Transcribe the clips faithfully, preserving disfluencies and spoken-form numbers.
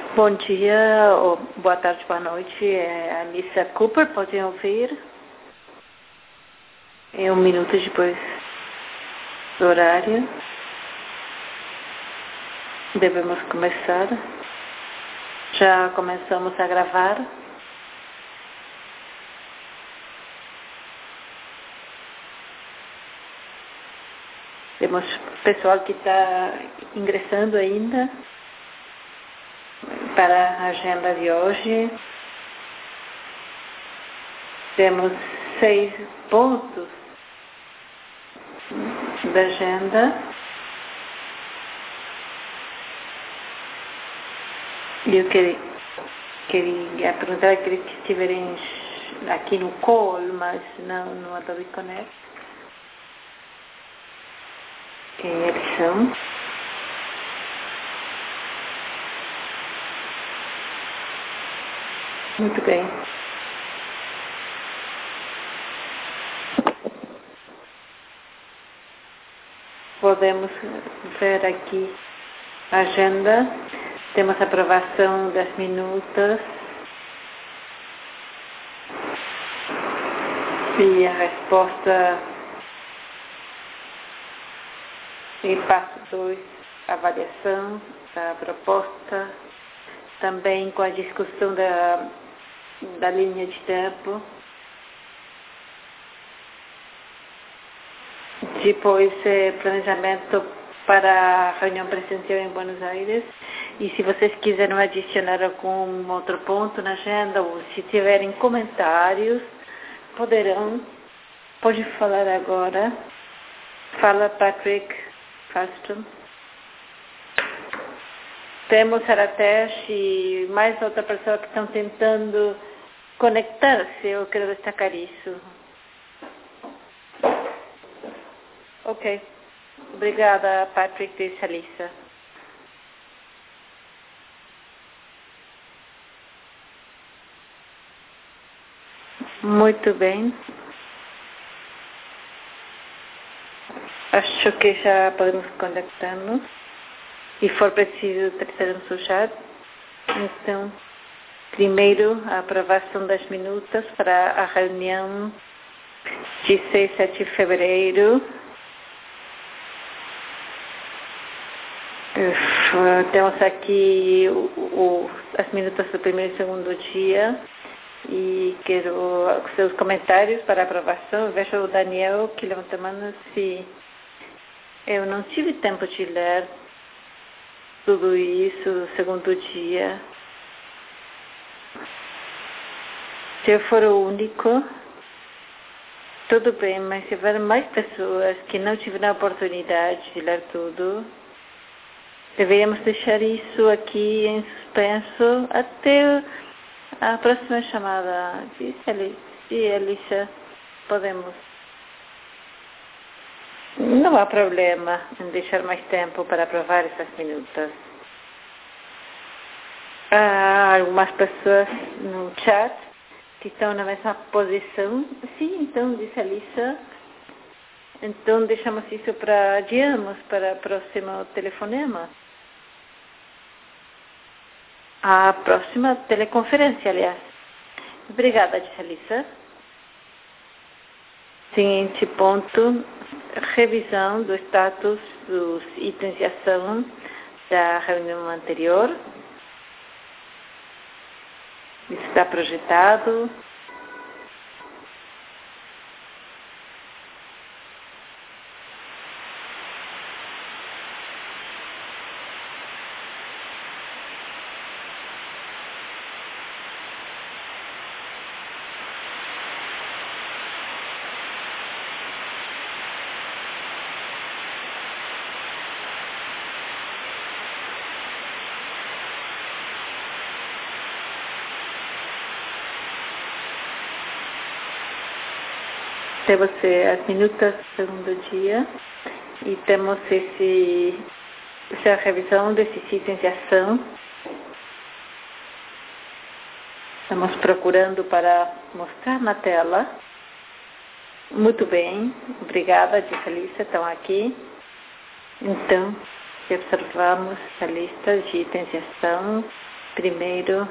Bom dia, ou boa tarde, boa noite. É a Alissa Cooper, podem ouvir? É um minuto depois do horário. Devemos começar. Já começamos a gravar. Temos pessoal que está ingressando ainda para a agenda de hoje. Temos seis pontos da agenda. E eu queria, queria perguntar àqueles que estiverem aqui no call, mas não no Adobe Connect, quem eles são. Muito bem. Podemos ver aqui a agenda. Temos a aprovação das minutas e a resposta e passo dois, avaliação da proposta, também com a discussão da, da linha de tempo. Depois, eh, planejamento para a reunião presencial em Buenos Aires. E se vocês quiserem adicionar algum outro ponto na agenda, ou se tiverem comentários, poderão. Pode falar agora. Fala, Patrick Faston. Temos Aratesh e mais outra pessoa que estão tentando conectar-se. Eu quero destacar isso. Ok. Obrigada, Patrick e Salissa. Muito bem. Acho que já podemos conectar-nos. E for preciso, teremos o chat. Então, primeiro, a aprovação das minutas para a reunião de seis e sete de fevereiro. Temos aqui o, o, as minutas do primeiro e segundo dia. E quero os seus comentários para aprovação. Vejo o Daniel que levanta a mão. Se eu não tive tempo de ler tudo isso no segundo dia. Se eu for o único, tudo bem, mas se houver mais pessoas que não tiveram a oportunidade de ler tudo, deveríamos deixar isso aqui em suspenso até a próxima chamada. Se Elisa, podemos. Não há problema em deixar mais tempo para aprovar essas minutas. Há algumas pessoas no chat que estão na mesma posição. Sim, então, disse a Elisa. Então, deixamos isso para, adiamos para o próximo telefonema. A próxima teleconferência, aliás. Obrigada, disse a Elisa. Seguinte ponto, revisão do status dos itens de ação da reunião anterior. Isso está projetado. Temos as minutas do segundo dia e temos esse, essa revisão desses itens de ação. Estamos procurando para mostrar na tela. Muito bem, obrigada, disse a Alissa, estão aqui. Então, observamos a lista de itens de ação Primeiro,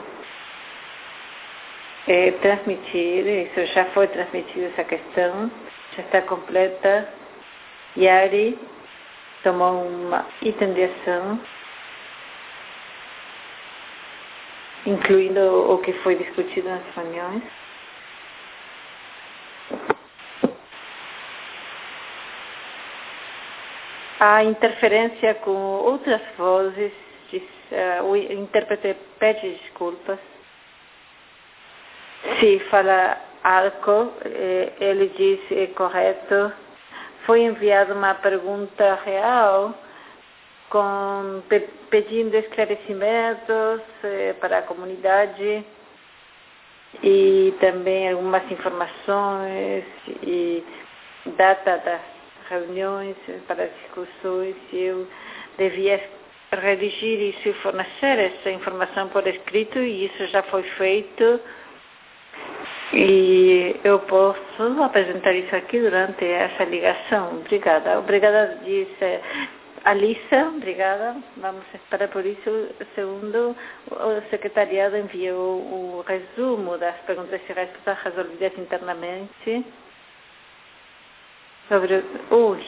é transmitir, isso já foi transmitido, essa questão, já está completa. Yari tomou uma item de ação, incluindo o que foi discutido nas reuniões. A interferência com outras vozes, diz, uh, o intérprete pede desculpas. Se fala algo, eh, ele diz é correto. Foi enviada uma pergunta real com, pe, pedindo esclarecimentos eh, para a comunidade e também algumas informações e data das reuniões para discussões. Eu devia redigir isso e fornecer essa informação por escrito e isso já foi feito. E eu posso apresentar isso aqui durante essa ligação. Obrigada. Obrigada, disse Alissa. Obrigada. Vamos esperar por isso. Segundo, o secretariado enviou o resumo das perguntas e respostas resolvidas internamente. Sobre... Ui.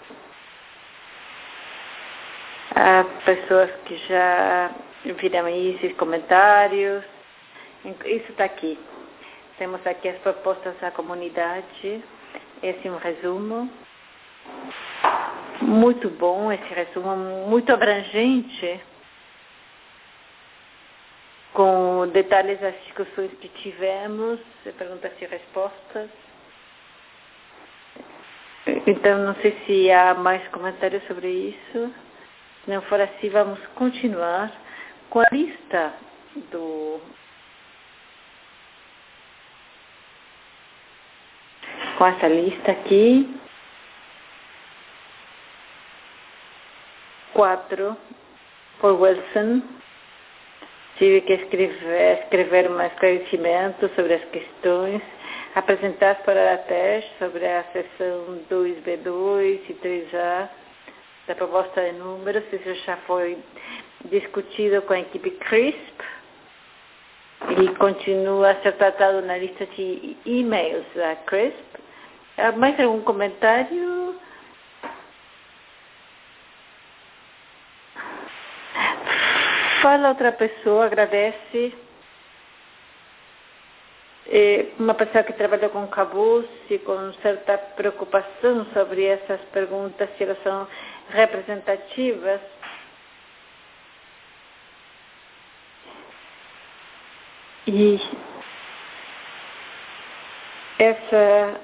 Há pessoas que já viram esses comentários. Isso está aqui. Temos aqui as propostas da comunidade. Esse é um resumo. Muito bom, esse resumo muito abrangente, com detalhes das discussões que tivemos, perguntas e respostas. Então, não sei se há mais comentários sobre isso. Se não for assim, vamos continuar com a lista do... com essa lista aqui. Quatro, por Wilson. Tive que escrever, escrever um esclarecimento sobre as questões apresentadas para a teste sobre a seção dois B dois e três A da proposta de números. Isso já foi discutido com a equipe CRISP e continua a ser tratado na lista de e-mails da CRISP. Há mais algum comentário? Fala outra pessoa, agradece. É uma pessoa que trabalha com cabus e com certa preocupação sobre essas perguntas, se elas são representativas. E essa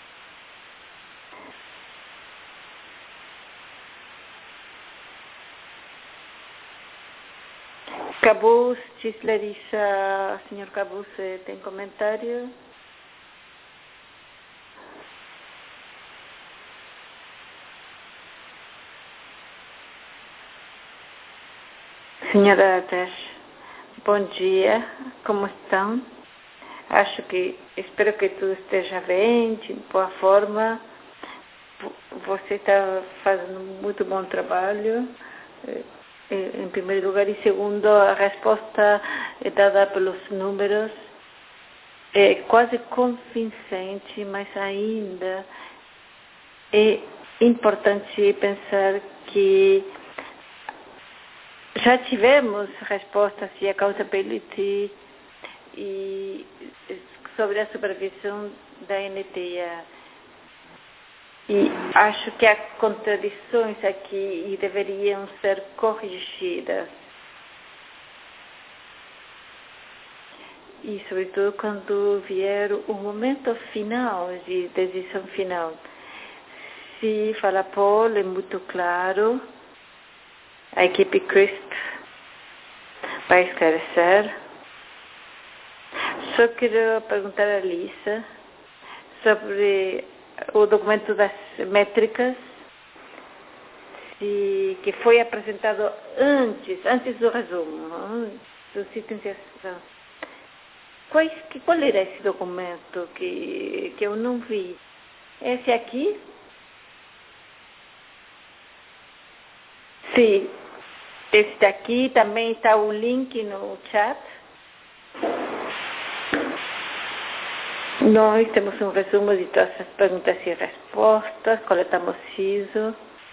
Cabus, diz Larissa, senhor Cabus, tem comentário? Senhora Tesh, bom dia, como estão? Acho que, espero que tudo esteja bem, de boa forma. Você está fazendo muito bom trabalho. Em primeiro lugar, e segundo, a resposta é dada pelos números é quase convincente, mas ainda é importante pensar que já tivemos respostas de accountability e sobre a supervisão da N T A. E acho que há contradições aqui e deveriam ser corrigidas. E, sobretudo, quando vier o momento final, de decisão final. Se fala Paul, é muito claro, a equipe CRISP vai esclarecer. Só quero perguntar a Lisa sobre o documento das métricas, se, que foi apresentado antes, antes do resumo, do itens de ação. Quais, que, qual era esse documento que, que eu não vi? Esse aqui? Sim, Esse daqui também está o link no chat. Nós temos um resumo de todas as perguntas e respostas, coletamos isso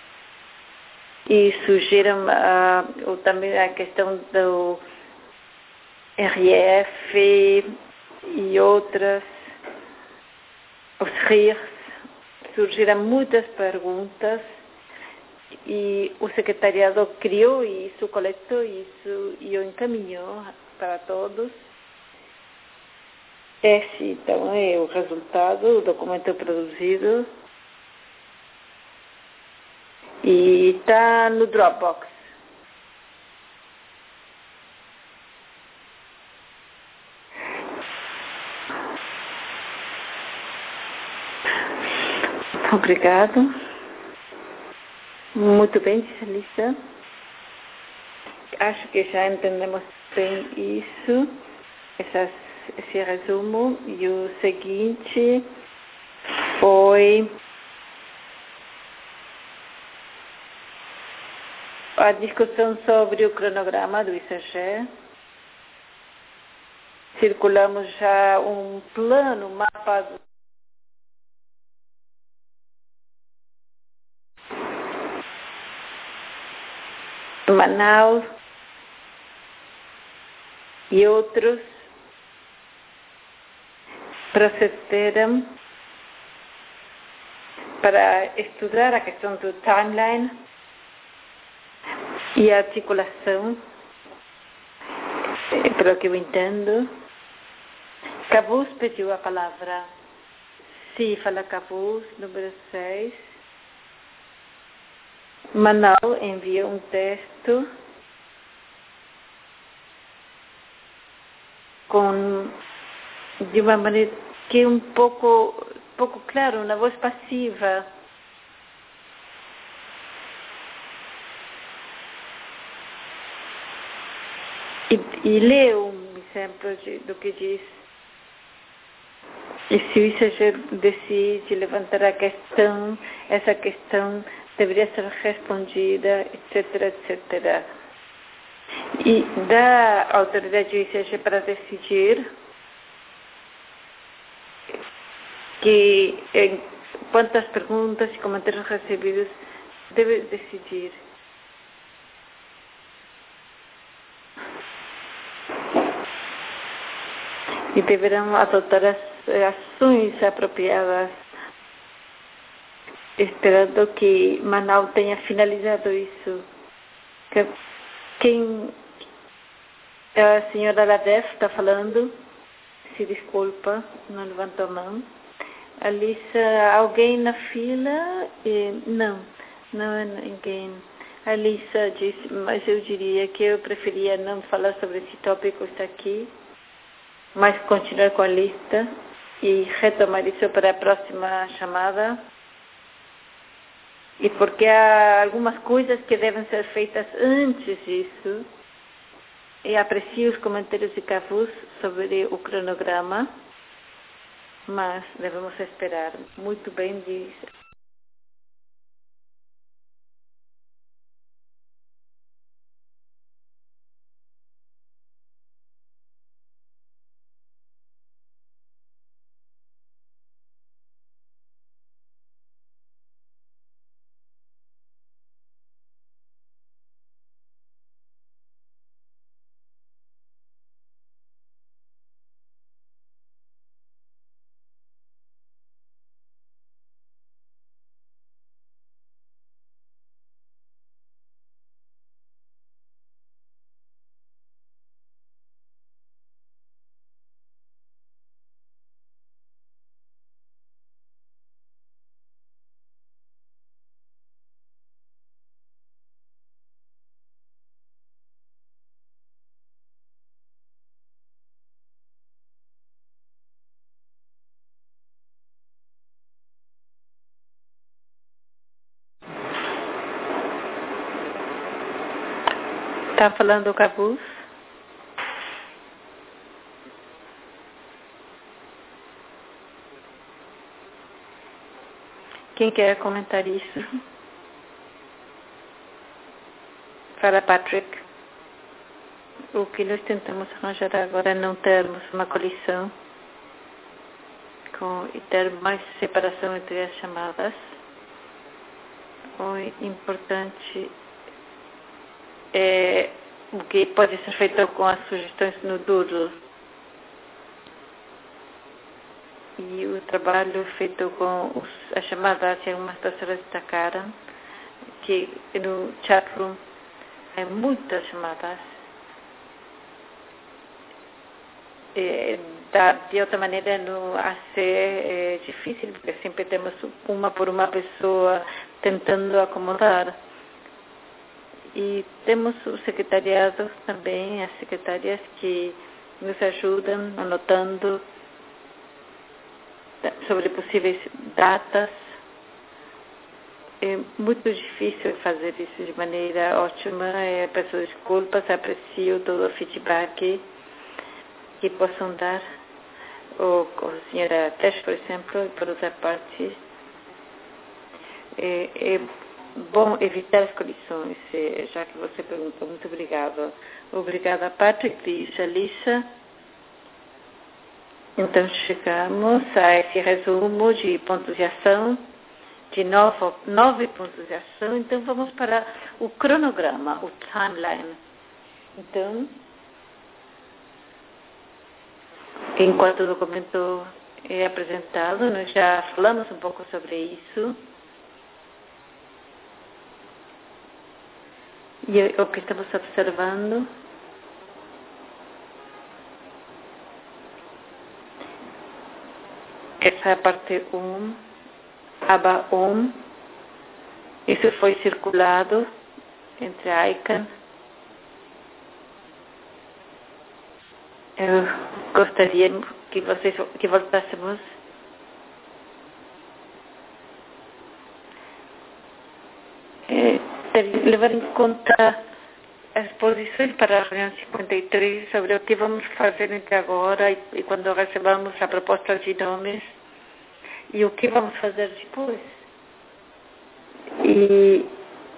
e sugiram uh, também a questão do R F e outras, os R I Rs, surgiram muitas perguntas e o secretariado criou isso, coletou isso e o encaminhou para todos. Esse, então, é o resultado, o documento produzido. E está no Dropbox. Obrigado. Muito bem, disse a Lisa. Acho que já entendemos bem isso. Essas esse resumo, e o seguinte foi a discussão sobre o cronograma do I C G. Circulamos já um plano, um mapa do Manaus e outros procederam para estudar a questão do timeline e a articulação, pelo que eu entendo. Cavus pediu a palavra. Sim, fala Cavus, número seis. Manal envia um texto com, de uma maneira que é um pouco, pouco claro, uma voz passiva. E, e lê um exemplo de, do que diz. E se o I C G decide levantar a questão, essa questão deveria ser respondida, etc, etcétera. E dá autoridade ao I C G para decidir que em quantas perguntas e comentários recebidos deve decidir. E deverão adotar as ações apropriadas, esperando que Manaus tenha finalizado isso. Que, quem a senhora Ladef está falando, se desculpa, não levantou a mão. Alissa, alguém na fila? E, não, não é ninguém. A Alissa disse, mas eu diria que eu preferia não falar sobre esse tópico está aqui, mas continuar com a lista e retomar isso para a próxima chamada. E porque há algumas coisas que devem ser feitas antes disso. E aprecio os comentários de Cavus sobre o cronograma, mas devemos esperar. Muito bem, diz. Está falando o Cavus? Quem quer comentar isso? fala Patrick, o que nós tentamos arranjar agora é não termos uma colisão com, e ter mais separação entre as chamadas. O importante é o que pode ser feito com as sugestões no Doodle. E o trabalho feito com os, as chamadas, algumas pessoas destacaram que no chatroom há muitas chamadas. E, da, de outra maneira não há ser é, difícil, porque sempre temos uma por uma pessoa tentando acomodar. E temos os secretariados também, as secretárias que nos ajudam anotando sobre possíveis datas. É muito difícil fazer isso de maneira ótima. Eu peço desculpas, aprecio todo o feedback que possam dar. O, a senhora Tesh, por exemplo, por outra parte, é, é bom evitar as colisões, já que você perguntou. Muito obrigado. Obrigada, Patrick, diz a Lisa. Então, chegamos a esse resumo de pontos de ação, de nove, nove pontos de ação. Então, vamos para o cronograma, o timeline. Então, enquanto o documento é apresentado, nós já falamos um pouco sobre isso. E o que estamos observando essa é a parte um, aba um. Isso foi circulado entre a ICANN. Eu gostaria que vocês que voltássemos é, levar em conta as posições para a reunião cinquenta e três sobre o que vamos fazer entre agora e, e quando recebamos a proposta de nomes e o que vamos fazer depois. E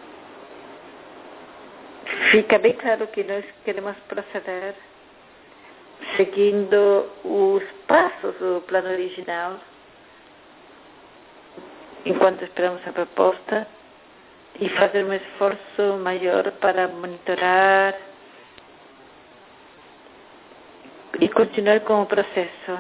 fica bem claro que nós queremos proceder seguindo os passos do plano original enquanto esperamos a proposta e fazer um esforço maior para monitorar e continuar com o processo.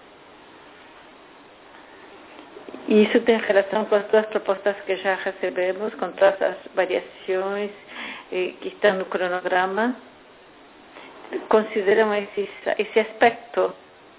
E isso tem relação com as duas propostas que já recebemos, com todas as variações eh, que estão no cronograma. Consideram esse, esse aspecto.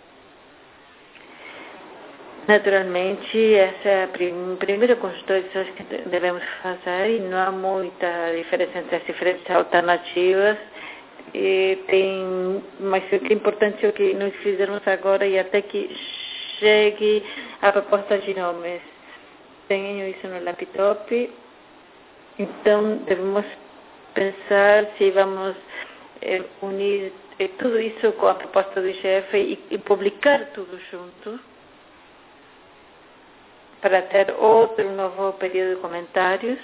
Naturalmente, esse é o primeiro conjunto de ações que devemos fazer e não há muita diferença entre as diferentes alternativas. E tem, mas o que é importante é o que nós fizermos agora e até que chegue a proposta de nomes. Tenho isso no laptop, então devemos pensar se vamos eh, unir eh, tudo isso com a proposta do chefe e, e publicar tudo junto, para ter outro novo período de comentários.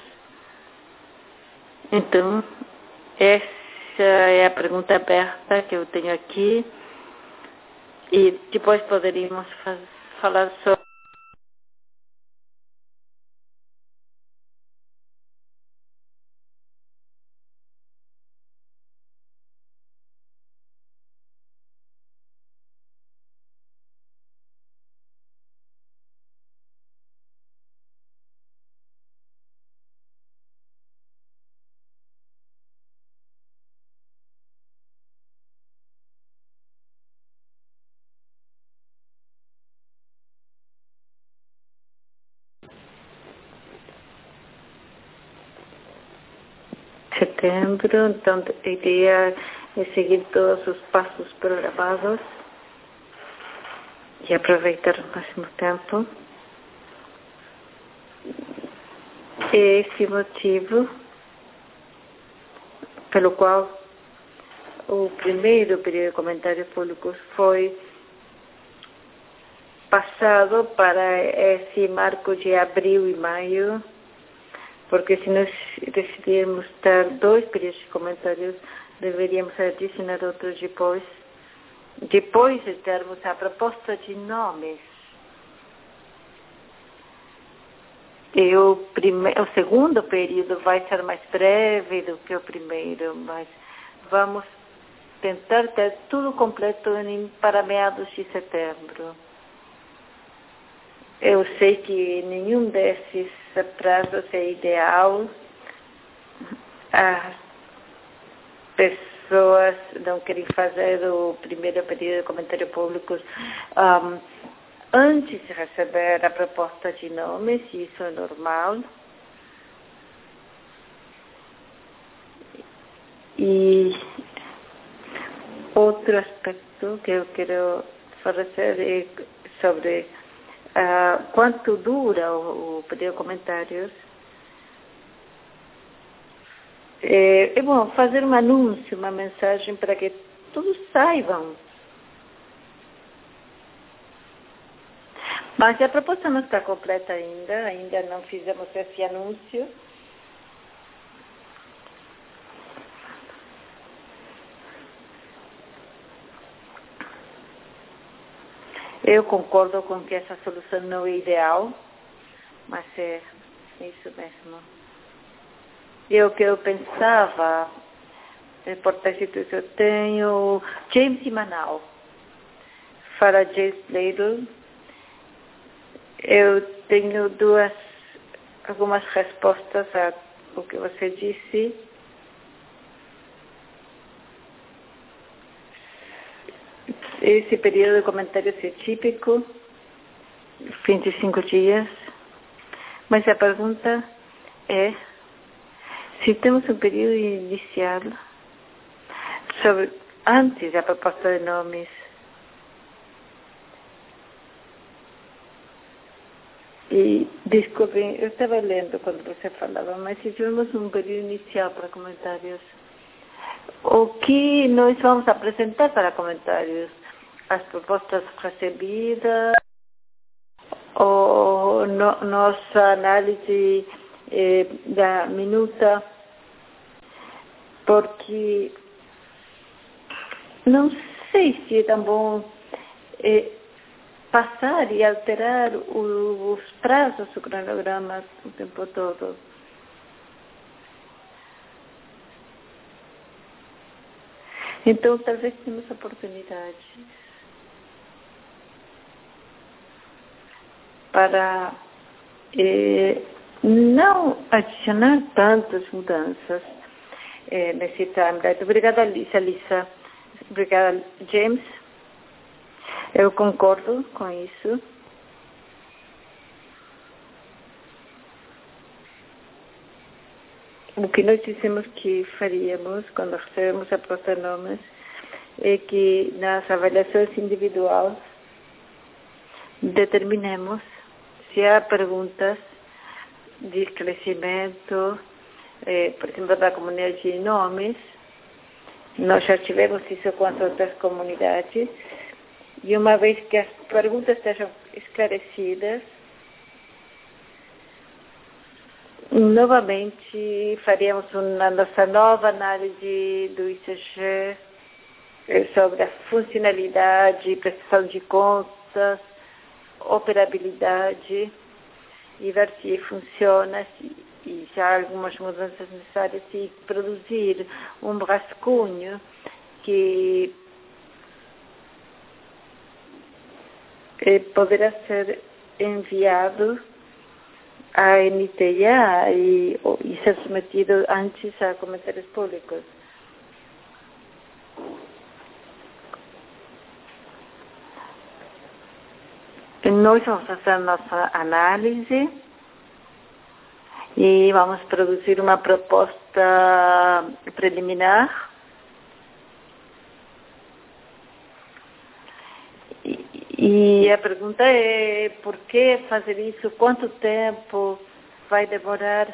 Então, essa é a pergunta aberta que eu tenho aqui. E depois poderíamos faz, falar sobre setembro. Então, a ideia é seguir todos os passos programados e aproveitar o máximo tempo. É esse motivo pelo qual o primeiro período de comentários públicos foi passado para esse marco de abril e maio, porque se nós decidirmos dar dois períodos de comentários, deveríamos adicionar outros depois, depois de darmos a proposta de nomes. E o, prime... o segundo período vai ser mais breve do que o primeiro, mas vamos tentar ter tudo completo em, para meados de setembro. Eu sei que nenhum desses prazos é ideal. As pessoas não querem fazer o primeiro período de comentário público um, antes de receber a proposta de nomes, isso é normal. E outro aspecto que eu quero falar é sobre uh, quanto dura o, o período de comentários. É, é bom fazer um anúncio, uma mensagem para que todos saibam. Mas a proposta não está completa ainda, ainda não fizemos esse anúncio. Eu concordo com que essa solução não é ideal, mas é isso mesmo. E o que eu pensava, por textos eu tenho James e Manal. Para James Ladle, eu tenho duas, algumas respostas ao que você disse. Esse período de comentários é típico, vinte e cinco dias, mas a pergunta é se temos um período inicial sobre, antes da proposta de nomes. E, desculpem, eu estava lendo quando você falava, mas se tivermos um período inicial para comentários, o que nós vamos apresentar para comentários? As propostas recebidas, ou no, nossa análise eh, da minuta, porque não sei se é tão bom eh, passar e alterar o, os prazos do cronograma o tempo todo. Então, talvez temos oportunidade para eh, não adicionar tantas mudanças eh, nesse timeline. Obrigada, Lisa. Lisa. Obrigada, James. Eu concordo com isso. O que nós dissemos que faríamos quando recebemos a proposta de nomes é que nas avaliações individuais determinemos se há perguntas de esclarecimento, eh, por exemplo, da comunidade de nomes. Nós já tivemos isso com as outras comunidades. E uma vez que as perguntas estejam esclarecidas, novamente faríamos uma nossa nova análise do I C G sobre a funcionalidade, prestação de contas, operabilidade, e ver se funciona se, e já há algumas mudanças necessárias, e produzir um rascunho que eh, poderá ser enviado à N T A e, e ser submetido antes a comentários públicos. Nós vamos fazer a nossa análise e vamos produzir uma proposta preliminar. E, e a pergunta é por que fazer isso? Quanto tempo vai demorar?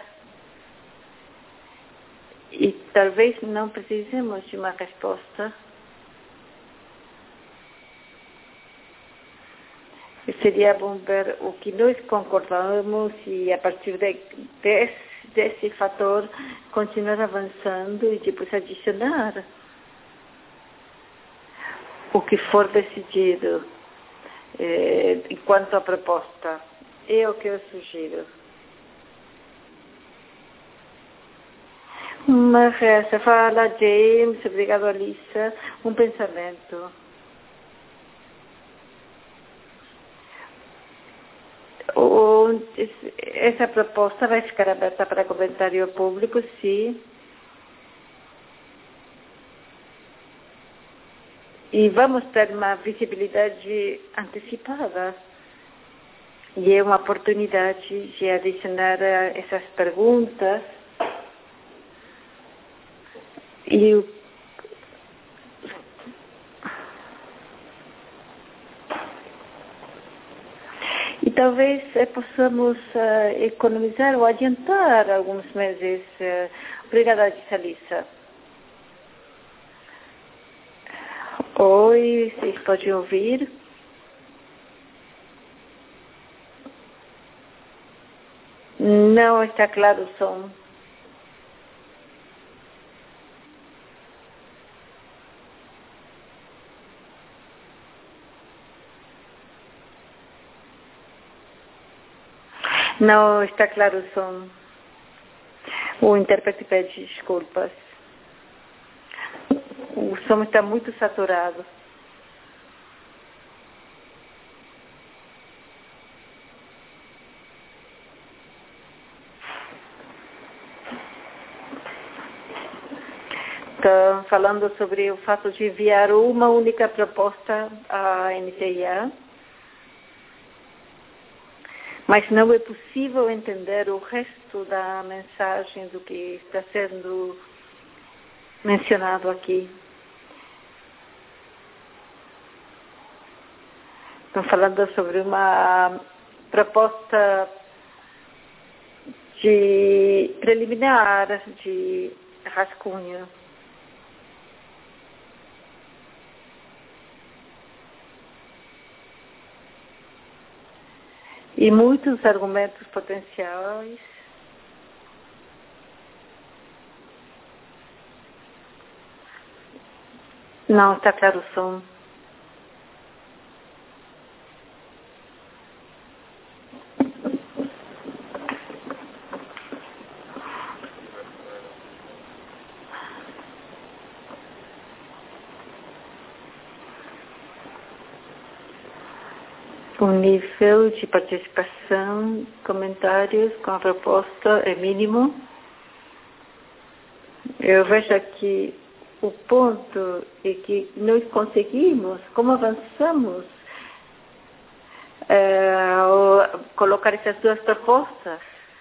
E talvez não precisemos de uma resposta. seria bom ver o que nós concordamos e, a partir de, desse, desse fator, continuar avançando e depois adicionar o que for decidido eh, enquanto a proposta. É o que eu sugiro. Uma resta, fala James, obrigado Alissa, um pensamento. O, essa proposta vai ficar aberta para comentário público, sim. E vamos ter uma visibilidade antecipada. E é uma oportunidade de adicionar essas perguntas. E o E talvez eh, possamos uh, economizar ou adiantar alguns meses. Uh, obrigada, Alissa. Oi, vocês podem ouvir? Não está claro o som. Não está claro o som. O intérprete pede desculpas. O som está muito saturado. Estão falando sobre o fato de enviar uma única proposta à N T I A. Mas não é possível entender o resto da mensagem do que está sendo mencionado aqui. Estão falando sobre uma proposta de preliminar, de rascunho. E muitos argumentos potenciais. Não está claro o som. O nível de participação, comentários com a proposta é mínimo. Eu vejo aqui o ponto é que nós conseguimos, como avançamos, é, ao colocar essas duas propostas.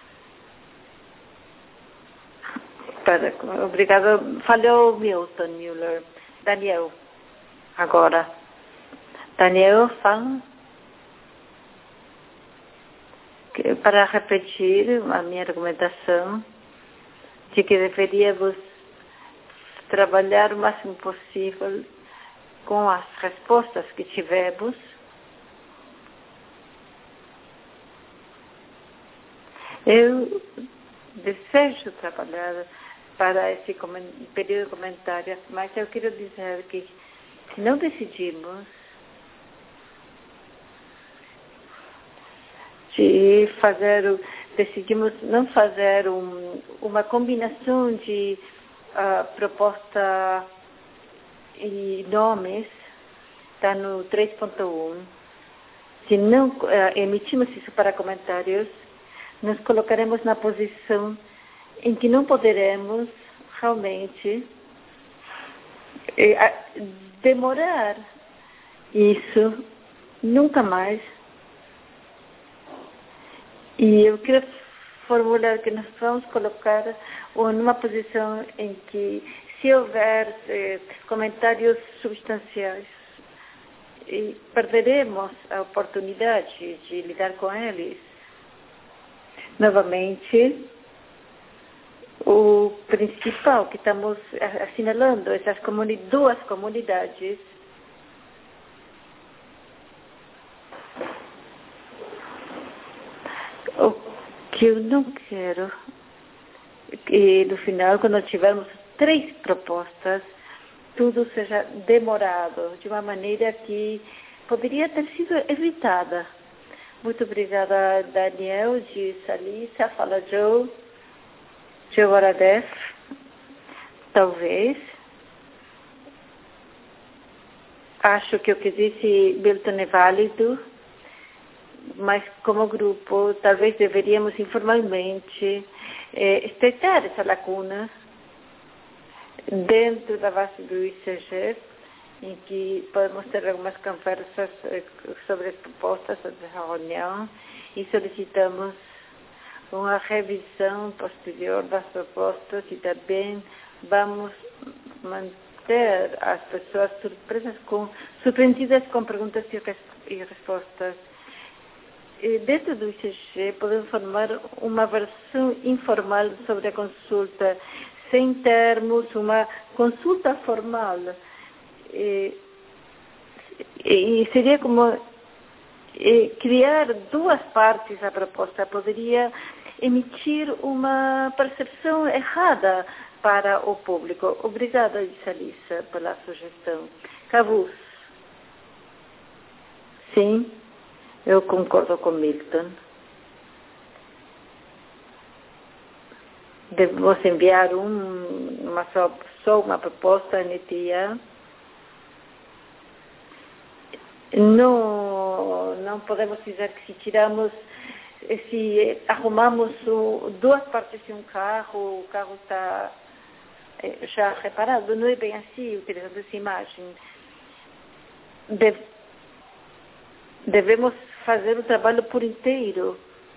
Para, obrigada. Falou Milton Müller. Daniel, agora. Daniel, fala. Para repetir a minha argumentação de que deveríamos trabalhar o máximo possível com as respostas que tivemos eu desejo trabalhar para esse período de comentários, mas eu quero dizer que se não decidimos de fazer, decidimos não fazer um, uma combinação de uh, proposta e nomes, está no três ponto um. Se não uh, emitimos isso para comentários, nos colocaremos na posição em que não poderemos realmente eh, demorar isso nunca mais. E eu quero formular que nós vamos colocar numa posição em que, se houver eh, comentários substanciais, e perderemos a oportunidade de lidar com eles. Novamente, o principal que estamos assinalando, essas comuni- duas comunidades, que eu não quero que no final, quando tivermos três propostas, tudo seja demorado, de uma maneira que poderia ter sido evitada. Muito obrigada, Daniel, de Salissa, fala Joe, Joe Boradef, talvez. Acho que o que disse Milton é válido, mas como grupo, talvez deveríamos informalmente eh, estreitar essa lacuna dentro da base do I C G, em que podemos ter algumas conversas sobre as propostas dessa reunião e solicitamos uma revisão posterior das propostas e também vamos manter as pessoas surpresas com, surpreendidas com perguntas e, res, e respostas. E dentro do I C G podemos formar uma versão informal sobre a consulta, sem termos uma consulta formal. E, e seria como e, criar duas partes da proposta, poderia emitir uma percepção errada para o público. Obrigada, Salissa, pela sugestão. Cavus. Sim, eu concordo com Milton. Devemos enviar um, uma só, só uma proposta N T A. Não, não podemos dizer que se tiramos, se arrumamos o, duas partes de um carro, o carro está já reparado. Não é bem assim, utilizando essa imagem. De, devemos fazer o trabalho por inteiro.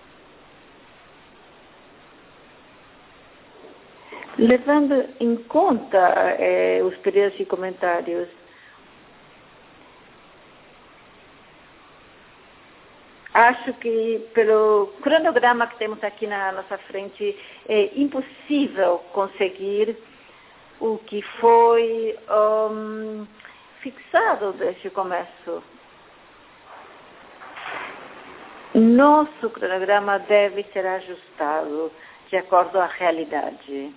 Levando em conta eh, os períodos de comentários, acho que pelo cronograma que temos aqui na nossa frente é impossível conseguir o que foi um, fixado desde o começo. Nosso cronograma deve ser ajustado de acordo à realidade,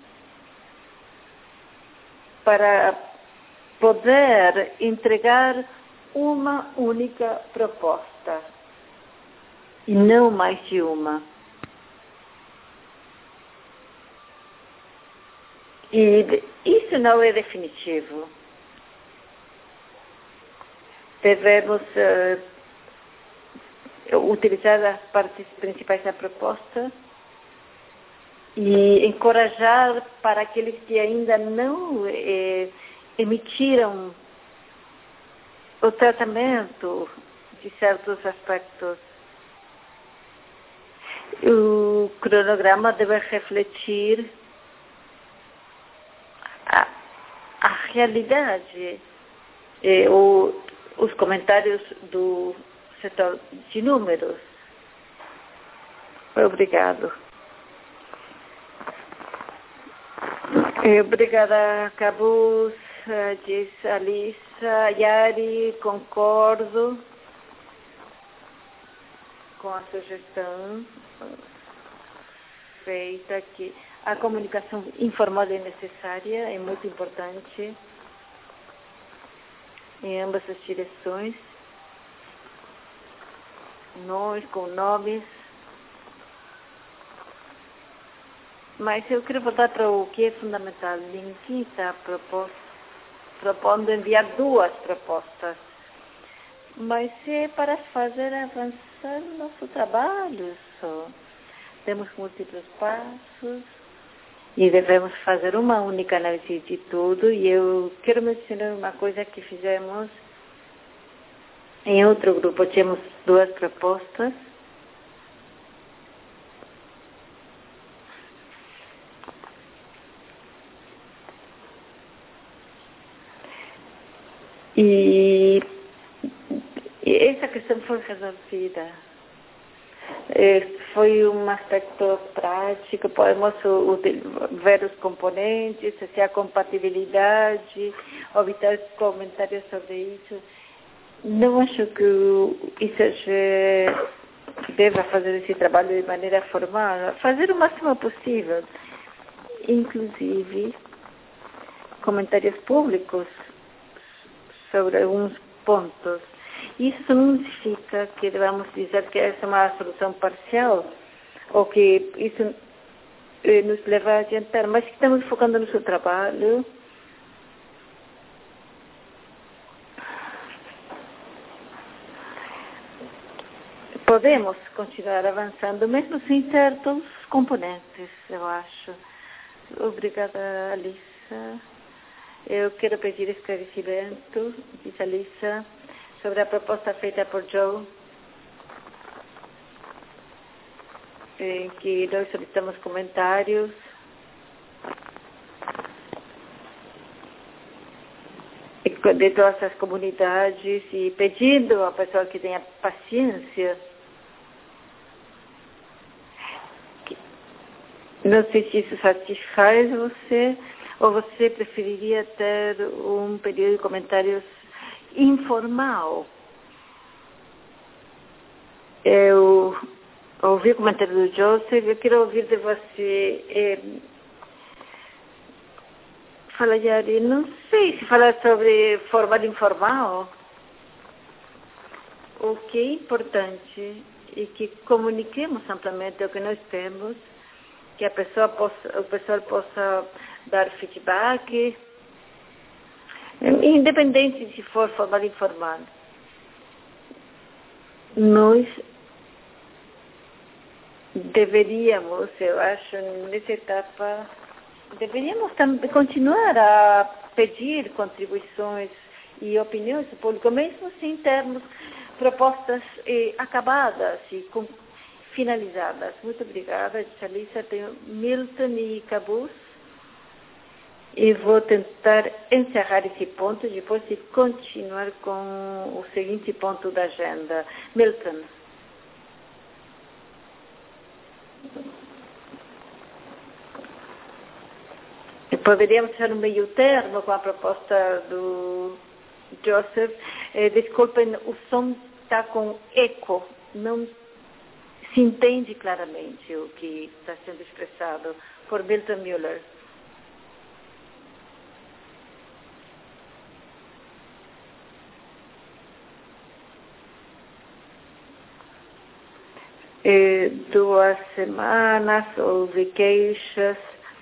para poder entregar uma única proposta e não mais de uma. E isso não é definitivo. Devemos uh, utilizar as partes principais da proposta e encorajar para aqueles que ainda não eh, emitiram o tratamento de certos aspectos. O cronograma deve refletir a, a realidade, eh, o, os comentários do setor de números. Obrigado. Obrigada, Cabus, diz Alissa, Yari, concordo com a sugestão feita que a comunicação informal é necessária, é muito importante em ambas as direções, nós com nomes. Mas eu quero voltar para o que é fundamental. Ninguém está propondo enviar duas propostas, mas é para fazer avançar o nosso trabalho só. Temos múltiplos passos e devemos fazer uma única análise de tudo. E eu quero mencionar uma coisa que fizemos em outro grupo. Tínhamos duas propostas. E, e essa questão foi resolvida. É, foi um aspecto prático, podemos ver os componentes, se há compatibilidade, obter comentários sobre isso. Não acho que o I C G deva fazer esse trabalho de maneira formal, fazer o máximo possível, inclusive comentários públicos sobre alguns pontos. Isso não significa que devamos dizer que essa é uma solução parcial ou que isso eh, nos leva a adiantar, mas que estamos focando no seu trabalho. Podemos continuar avançando, mesmo sem ter todos os componentes, eu acho. Obrigada, Alissa. Eu quero pedir esclarecimento, diz Alissa, sobre a proposta feita por Joe, em que nós solicitamos comentários. De todas as comunidades e pedindo à pessoa que tenha paciência. Não sei se isso satisfaz você, ou você preferiria ter um período de comentários informal. Eu ouvi o comentário do Joseph, eu quero ouvir de você. É, falar, não sei se falar sobre forma informal. O que é importante é que comuniquemos amplamente o que nós temos, que a pessoa possa, o pessoal possa dar feedback, independente se for formal ou informal. Nós deveríamos, eu acho, nessa etapa, deveríamos também continuar a pedir contribuições e opiniões do público, mesmo sem termos propostas eh, acabadas e com finalizadas. Muito obrigada, Alissa. Tenho Milton e Cabuz. E vou tentar encerrar esse ponto e depois de continuar com o seguinte ponto da agenda. Milton. Poderíamos ter um meio termo com a proposta do Joseph. Eh, desculpem, o som está com eco. Não se entende claramente o que está sendo expressado por Milton Müller. Eh, duas semanas, houve queixas.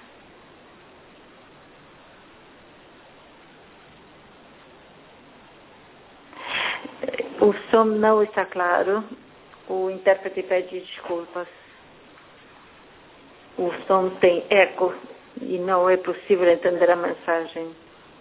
O som não está claro. O intérprete pede desculpas. O som tem eco e não é possível entender a mensagem.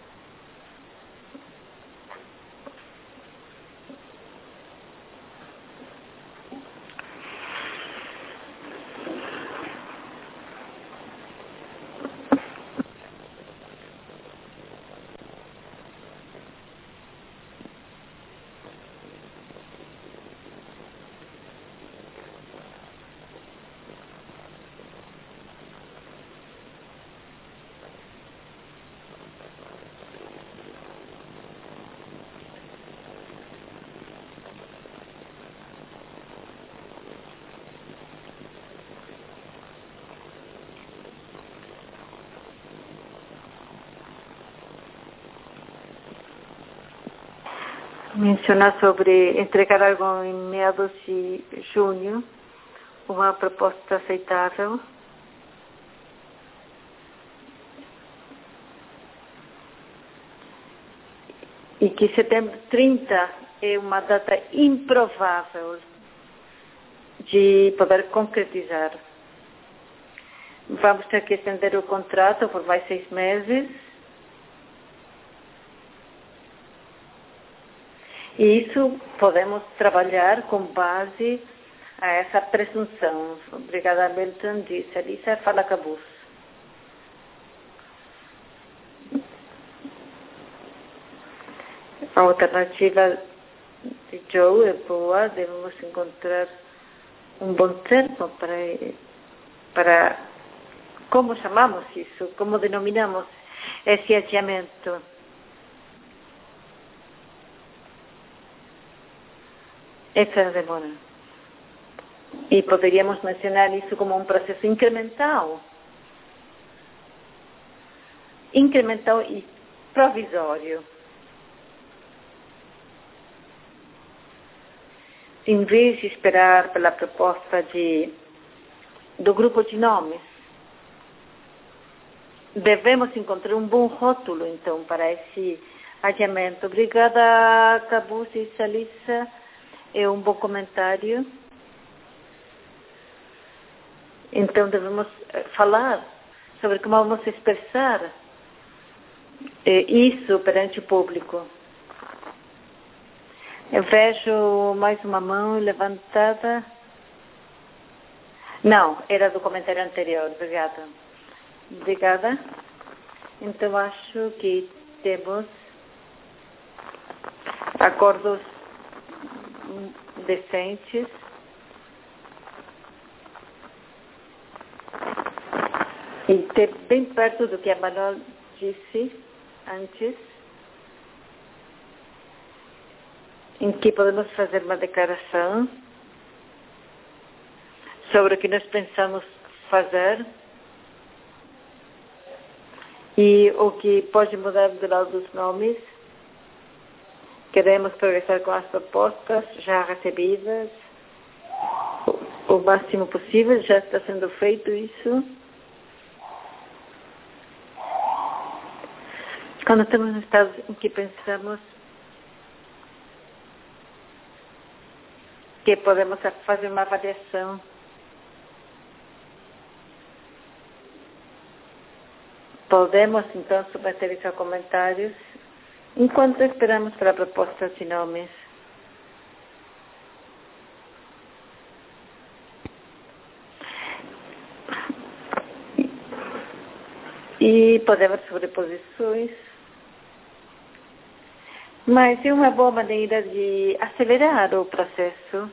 Mencionar sobre entregar algo em meados de junho, uma proposta aceitável. E que setembro trinta é uma data improvável de poder concretizar. Vamos ter que estender o contrato por mais seis meses. E isso podemos trabalhar com base a essa presunção. Obrigada, Milton. Disse Alissa, fala Cabuz. A alternativa de Joe é boa. Devemos encontrar um bom termo para, para como chamamos isso, como denominamos esse adiamento. Essa é a demora. E poderíamos mencionar isso como um processo incremental. Incremental e provisório. Em vez de esperar pela proposta de, do grupo de nomes, devemos encontrar um bom rótulo, então, para esse adiamento. Obrigada, Cabuz e Salissa. É um bom comentário. Então, devemos falar sobre como vamos expressar isso perante o público. Eu vejo mais uma mão levantada. Não, era do comentário anterior. Obrigada. Obrigada. Então, acho que temos acordos decentes. E ter bem perto do que a Manuel disse antes, em que podemos fazer uma declaração sobre o que nós pensamos fazer e o que pode mudar do lado dos nomes. Queremos progressar com as propostas já recebidas o máximo possível, já está sendo feito isso. Quando estamos no estado em que pensamos que podemos fazer uma avaliação podemos então submeter isso a comentários enquanto esperamos pela proposta de nomes. E podemos sobreposições. Mas é uma boa maneira de acelerar o processo.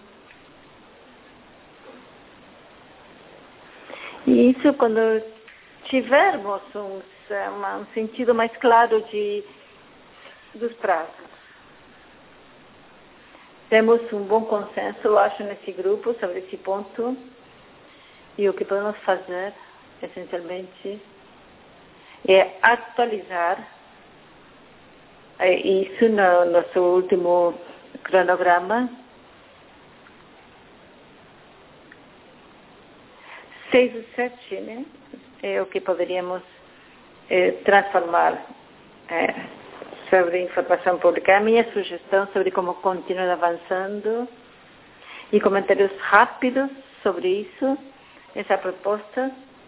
E isso quando tivermos um, um sentido mais claro de, dos prazos. Temos um bom consenso, eu acho, nesse grupo sobre esse ponto. E o que podemos fazer, essencialmente, é atualizar isso no nosso último cronograma. Seis e sete, né? É o que poderíamos é, transformar é, sobre informação pública. A minha sugestão sobre como continuar avançando e comentários rápidos sobre isso, essa proposta.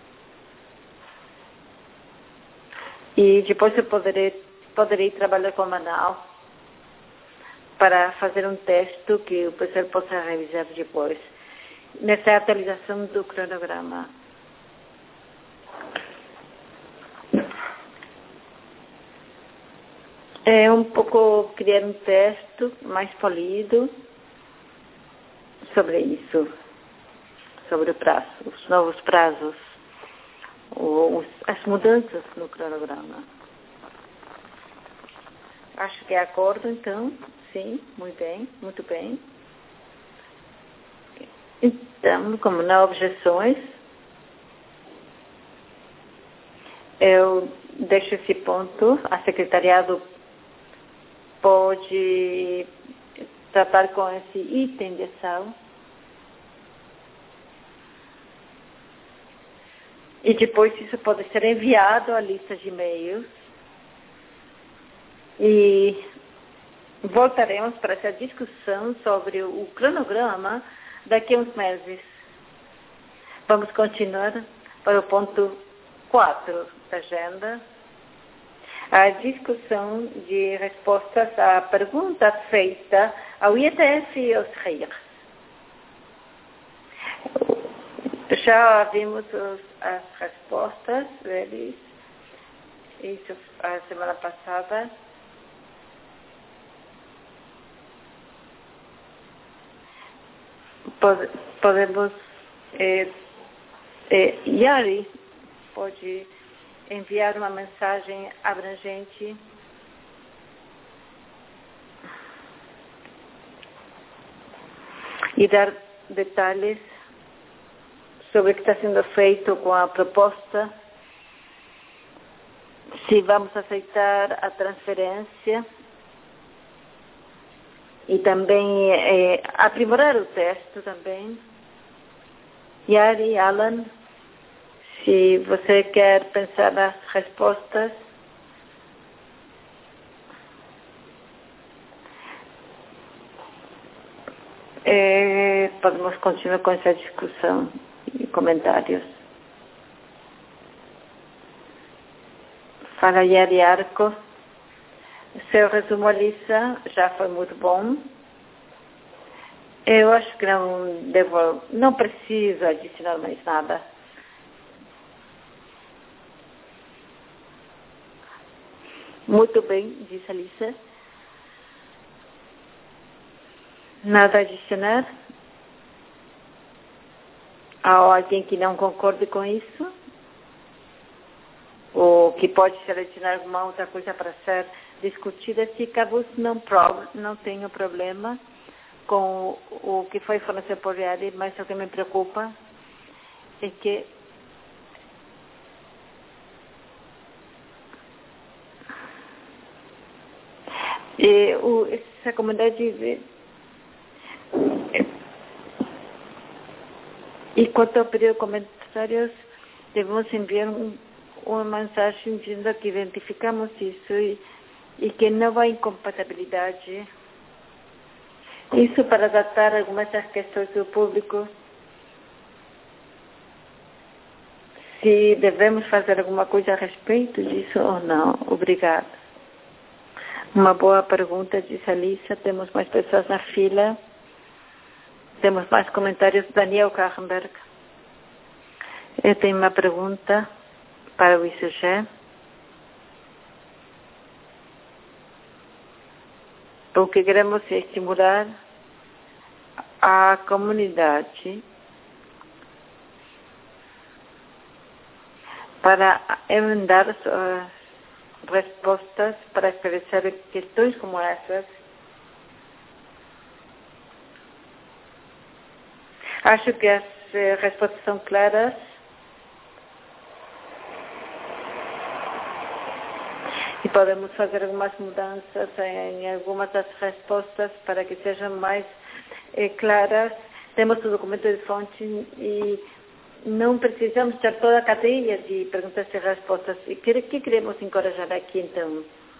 E depois eu poderei Poderei trabalhar com a Manaus para fazer um texto que o pessoal possa revisar depois, nessa atualização do cronograma. É um pouco criar um texto mais polido sobre isso, sobre o prazo, os novos prazos, os, as mudanças no cronograma. Acho que é acordo, então. Sim, muito bem, muito bem. Então, como não há objeções, eu deixo esse ponto. A secretariado pode tratar com esse item de ação. E depois isso pode ser enviado à lista de e-mails. E voltaremos para essa discussão sobre o cronograma daqui a uns meses. Vamos continuar para o ponto quatro da agenda. A discussão de respostas à pergunta feita ao I E T F e aos R I R. Já vimos os, as respostas deles, isso a semana passada. Podemos, é, é, Yari pode enviar uma mensagem abrangente e dar detalhes sobre o que está sendo feito com a proposta, se vamos aceitar a transferência e também é, aprimorar o texto também. Yari, Alan, se você quer pensar nas respostas, é, podemos continuar com essa discussão e comentários. Fala Yari Arco. Seu resumo, Alissa, já foi muito bom. Eu acho que não devo, não preciso adicionar mais nada. Muito bem, disse Alissa. Nada a adicionar? Há alguém que não concorde com isso? Ou que pode ser adicionar alguma outra coisa para ser discutida? Se Cabus não, não tenho problema com o que foi fornecido por Yari, mas o que me preocupa é que e, o, essa comunidade de, e quanto ao período de comentários, devemos enviar um, uma mensagem dizendo que identificamos isso e, e que não há incompatibilidade. Isso para tratar algumas das questões do público. Se devemos fazer alguma coisa a respeito disso ou não. Obrigada. Uma boa pergunta, disse Alissa. Temos mais pessoas na fila. Temos mais comentários. Daniel Karrenberg. Eu tenho uma pergunta para o I C G. O que queremos é estimular a comunidade para emendar suas respostas para esclarecer questões como essas. Acho que as eh, respostas são claras. E podemos fazer algumas mudanças em algumas das respostas para que sejam mais eh, claras. Temos o documento de fonte e não precisamos ter toda a cadeia de perguntas e respostas. E o que, que queremos encorajar aqui, então?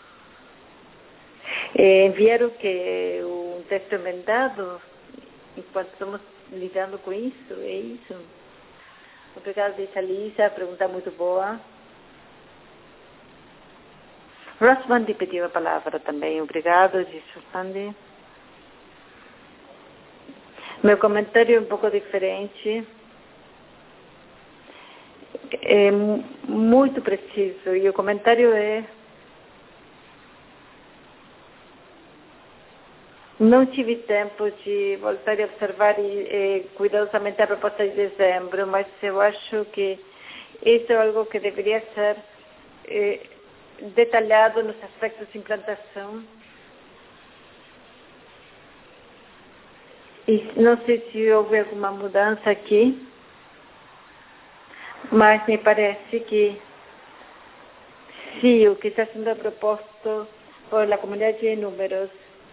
É enviar o que? Um texto emendado, enquanto estamos lidando com isso, é isso. Obrigada, disse Alissa, pergunta muito boa. Rosmandi pediu a palavra também. Obrigado, disse Rosmandi. Meu comentário é um pouco diferente. É muito preciso. E o comentário é: não tive tempo de voltar a observar e, e, cuidadosamente a proposta de dezembro, mas eu acho que isso é algo que deveria ser eh, detalhado nos aspectos de implantação. E não sei se houve alguma mudança aqui, mas me parece que se o que está sendo proposto por a comunidade de números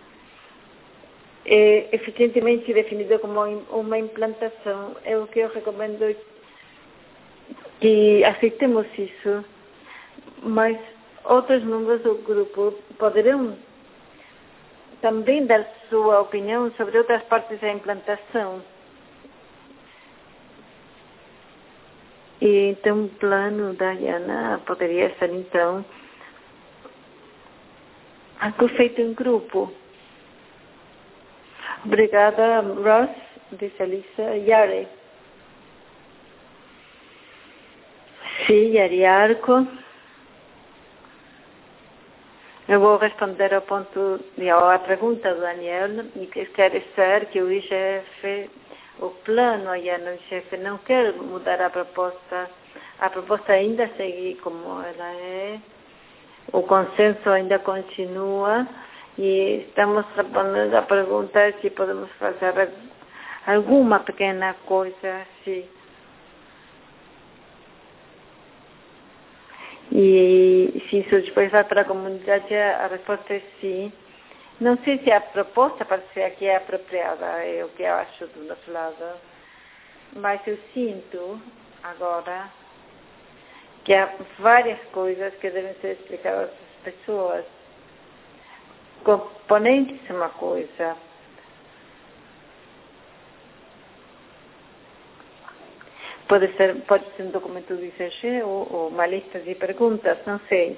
é eficientemente definido como uma implantação, é o que eu recomendo que aceitemos isso, mas outros membros do grupo poderão também dar sua opinião sobre outras partes da implantação. E então o plano da Diana poderia ser, então, algo feito em grupo. Obrigada, Ross, disse Alissa. Yari. Sim, Yari Arco. Eu vou responder ao ponto, à pergunta do Daniel e esclarecer que o I G F, o plano aí no I G F não quer mudar a proposta. A proposta ainda segue como ela é, o consenso ainda continua e estamos respondendo a pergunta se podemos fazer alguma pequena coisa assim. E se isso depois vai para a comunidade, a resposta é sim. Não sei se a proposta para ser aqui é apropriada, é o que eu acho do nosso lado, mas eu sinto agora que há várias coisas que devem ser explicadas às pessoas. Componentes é uma coisa. Pode ser, pode ser um documento do I C G ou, ou uma lista de perguntas, não sei.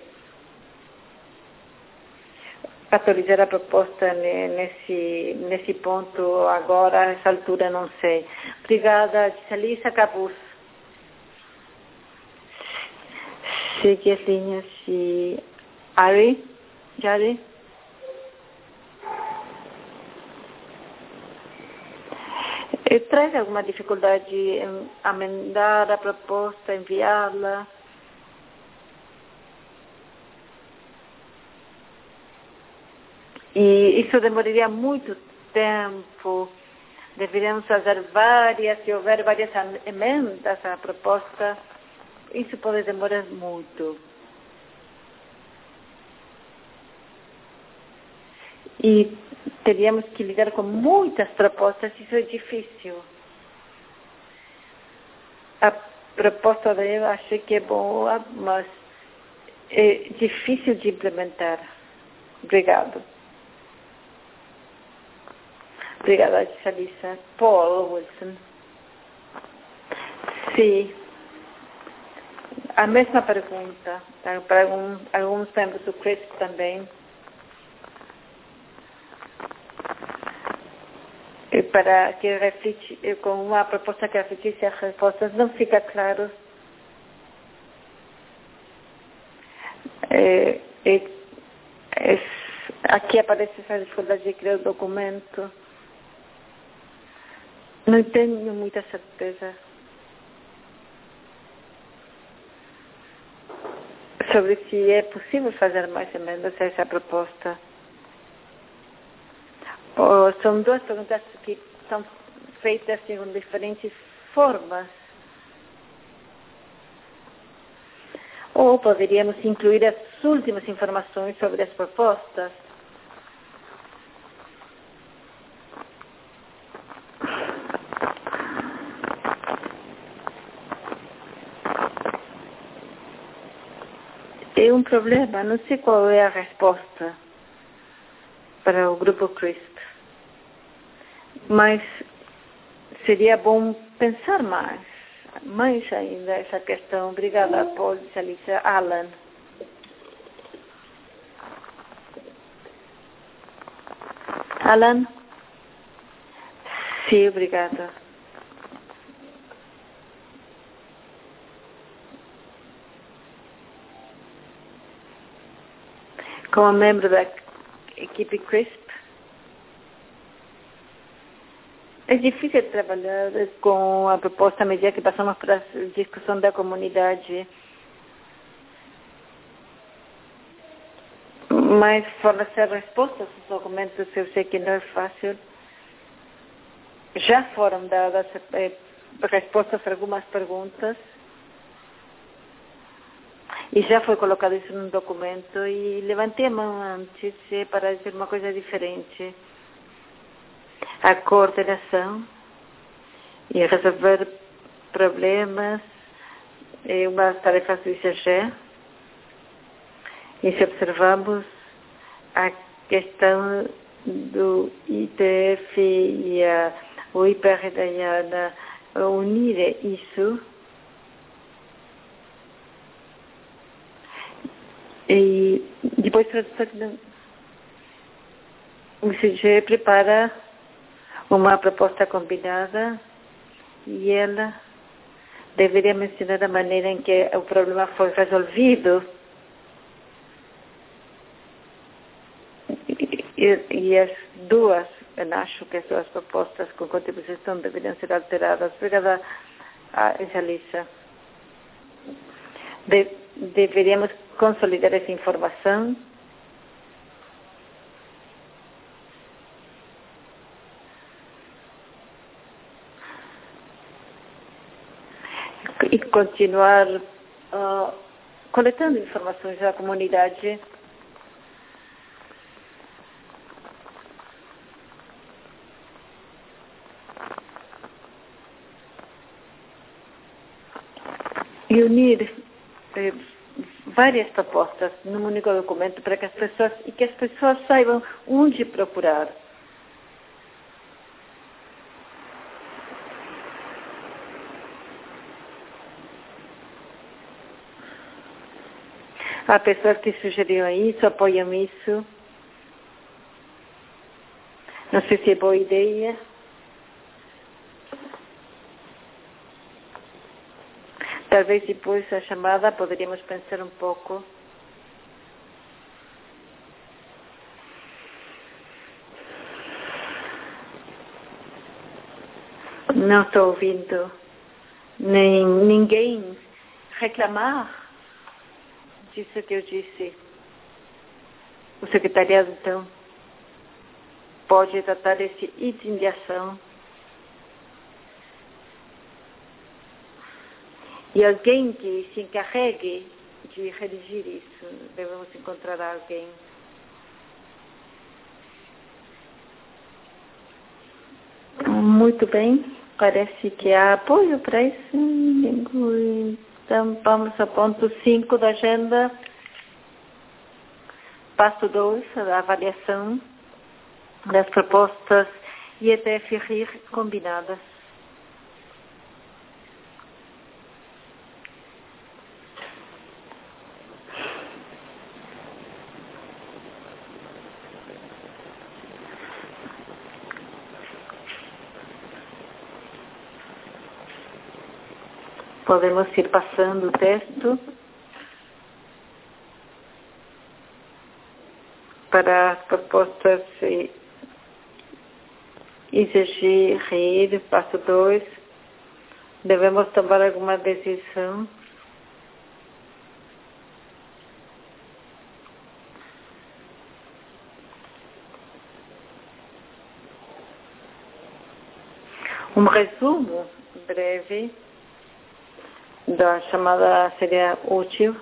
Atualizar a proposta nesse, nesse ponto agora, a essa altura, não sei. Obrigada, Gisela Cabuz. Segue as linhas de Ari, Jari. Traz alguma dificuldade em amendar a proposta, enviá-la? E isso demoraria muito tempo. Deveríamos fazer várias, se houver várias emendas à proposta, isso pode demorar muito. E teríamos que lidar com muitas propostas, isso é difícil. A proposta dele achei que é boa, mas é difícil de implementar. Obrigado. Obrigada, Gisela. Paul Wilson. Sim. A mesma pergunta, para alguns, alguns membros do C R I S P também. Para que reflete, com uma proposta que refletisse as respostas, não fica claro. É, é, é, aqui aparece essa dificuldade de criar o documento. Não tenho muita certeza sobre se é possível fazer mais emendas a essa proposta. Ou são duas perguntas que são feitas de diferentes formas. Ou poderíamos incluir as últimas informações sobre as propostas. É um problema, não sei qual é a resposta para o grupo C R I S P. Mas seria bom pensar mais, mais ainda essa questão. Obrigada, Paul, Gisela. Alan. Alan? Sim, obrigada. Como membro da equipe C R I S P, é difícil trabalhar com a proposta à medida que passamos para a discussão da comunidade. Mas fornecer respostas aos documentos eu sei que não é fácil. Já foram dadas eh, respostas a algumas perguntas. E já foi colocado isso num documento e levantei a mão antes para dizer uma coisa diferente. A coordenação e resolver problemas é uma tarefa do I C G. E se observamos a questão do I T F e a, o I P R da IANA unir isso, e depois o I C G prepara uma proposta combinada e ela deveria mencionar a maneira em que o problema foi resolvido. E, e as duas, eu acho que as duas propostas com contribuição deveriam ser alteradas. Obrigada, Jalissa. De, deveríamos consolidar essa informação. E continuar uh, coletando informações da comunidade. E unir eh, várias propostas num único documento para que as pessoas e que as pessoas saibam onde procurar. Há pessoas que sugeriram isso, apoiam isso. Não sei se é boa ideia. Talvez depois da chamada poderíamos pensar um pouco. Não estou ouvindo nem ninguém reclamar disso que eu disse. O secretariado, então, pode tratar esse item de ação. E alguém que se encarregue de redigir isso. Devemos encontrar alguém. Muito bem. Parece que há apoio para isso. Então, vamos ao ponto cinco da agenda. Passo dois, a avaliação das propostas I E T F R I R combinadas. Podemos ir passando o texto para as propostas I Z G R I R, passo dois. Devemos tomar alguma decisão. Um resumo breve da chamada seria útil.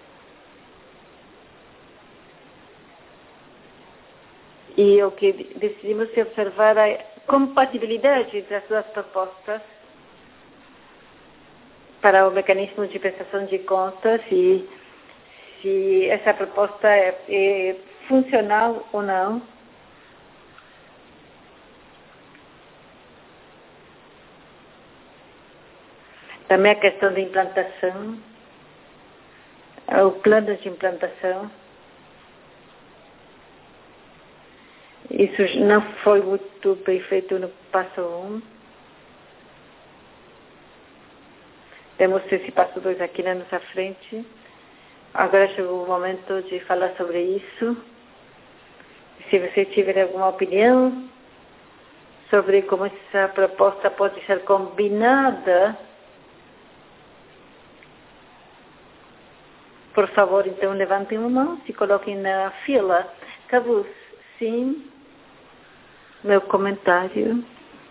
E o que decidimos é observar a compatibilidade das duas propostas para o mecanismo de prestação de contas e se essa proposta é, é funcional ou não. Também a questão da implantação, o plano de implantação. Isso não foi muito bem feito no passo um. Temos esse passo dois aqui na nossa frente. Agora chegou o momento de falar sobre isso. Se você tiver alguma opinião sobre como essa proposta pode ser combinada, por favor, então, levantem uma mão, se coloquem na fila. Cabus, sim. Meu comentário.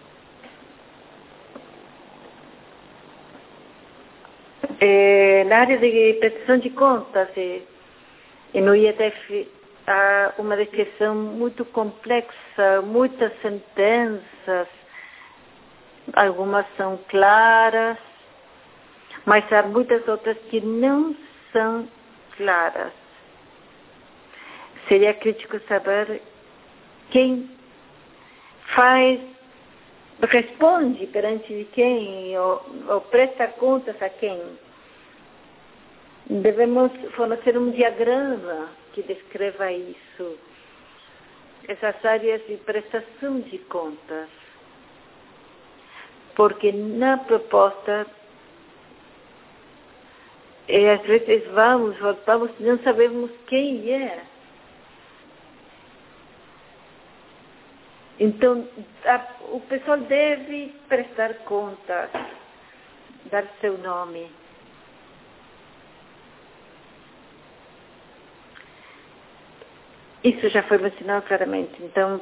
É, na área de prestação de contas, e, e no I E T F há uma descrição muito complexa, muitas sentenças, algumas são claras, mas há muitas outras que não são claras. Seria crítico saber quem faz, responde perante de quem, ou, ou presta contas a quem. Devemos fornecer um diagrama que descreva isso, essas áreas de prestação de contas. Porque na proposta, e às vezes vamos, voltamos, não sabemos quem é. Então, a, o pessoal deve prestar contas, dar seu nome. Isso já foi mencionado claramente. Então,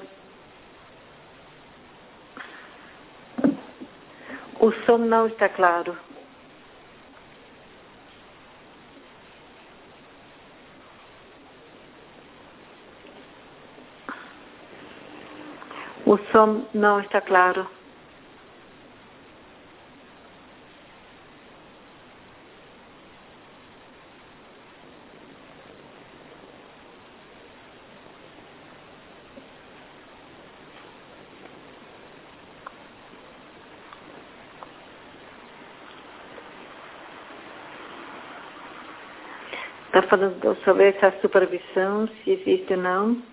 o som não está claro. O som não está claro. Está falando sobre essa supervisão, se existe ou não.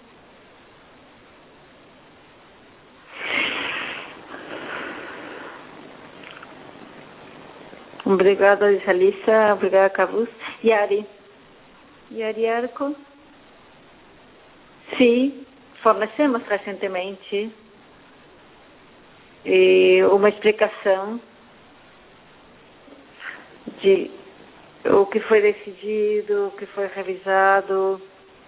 Obrigada, Alissa. Obrigada, Cavus. Yari. Yari Arco. Sim, fornecemos recentemente e uma explicação de o que foi decidido, o que foi revisado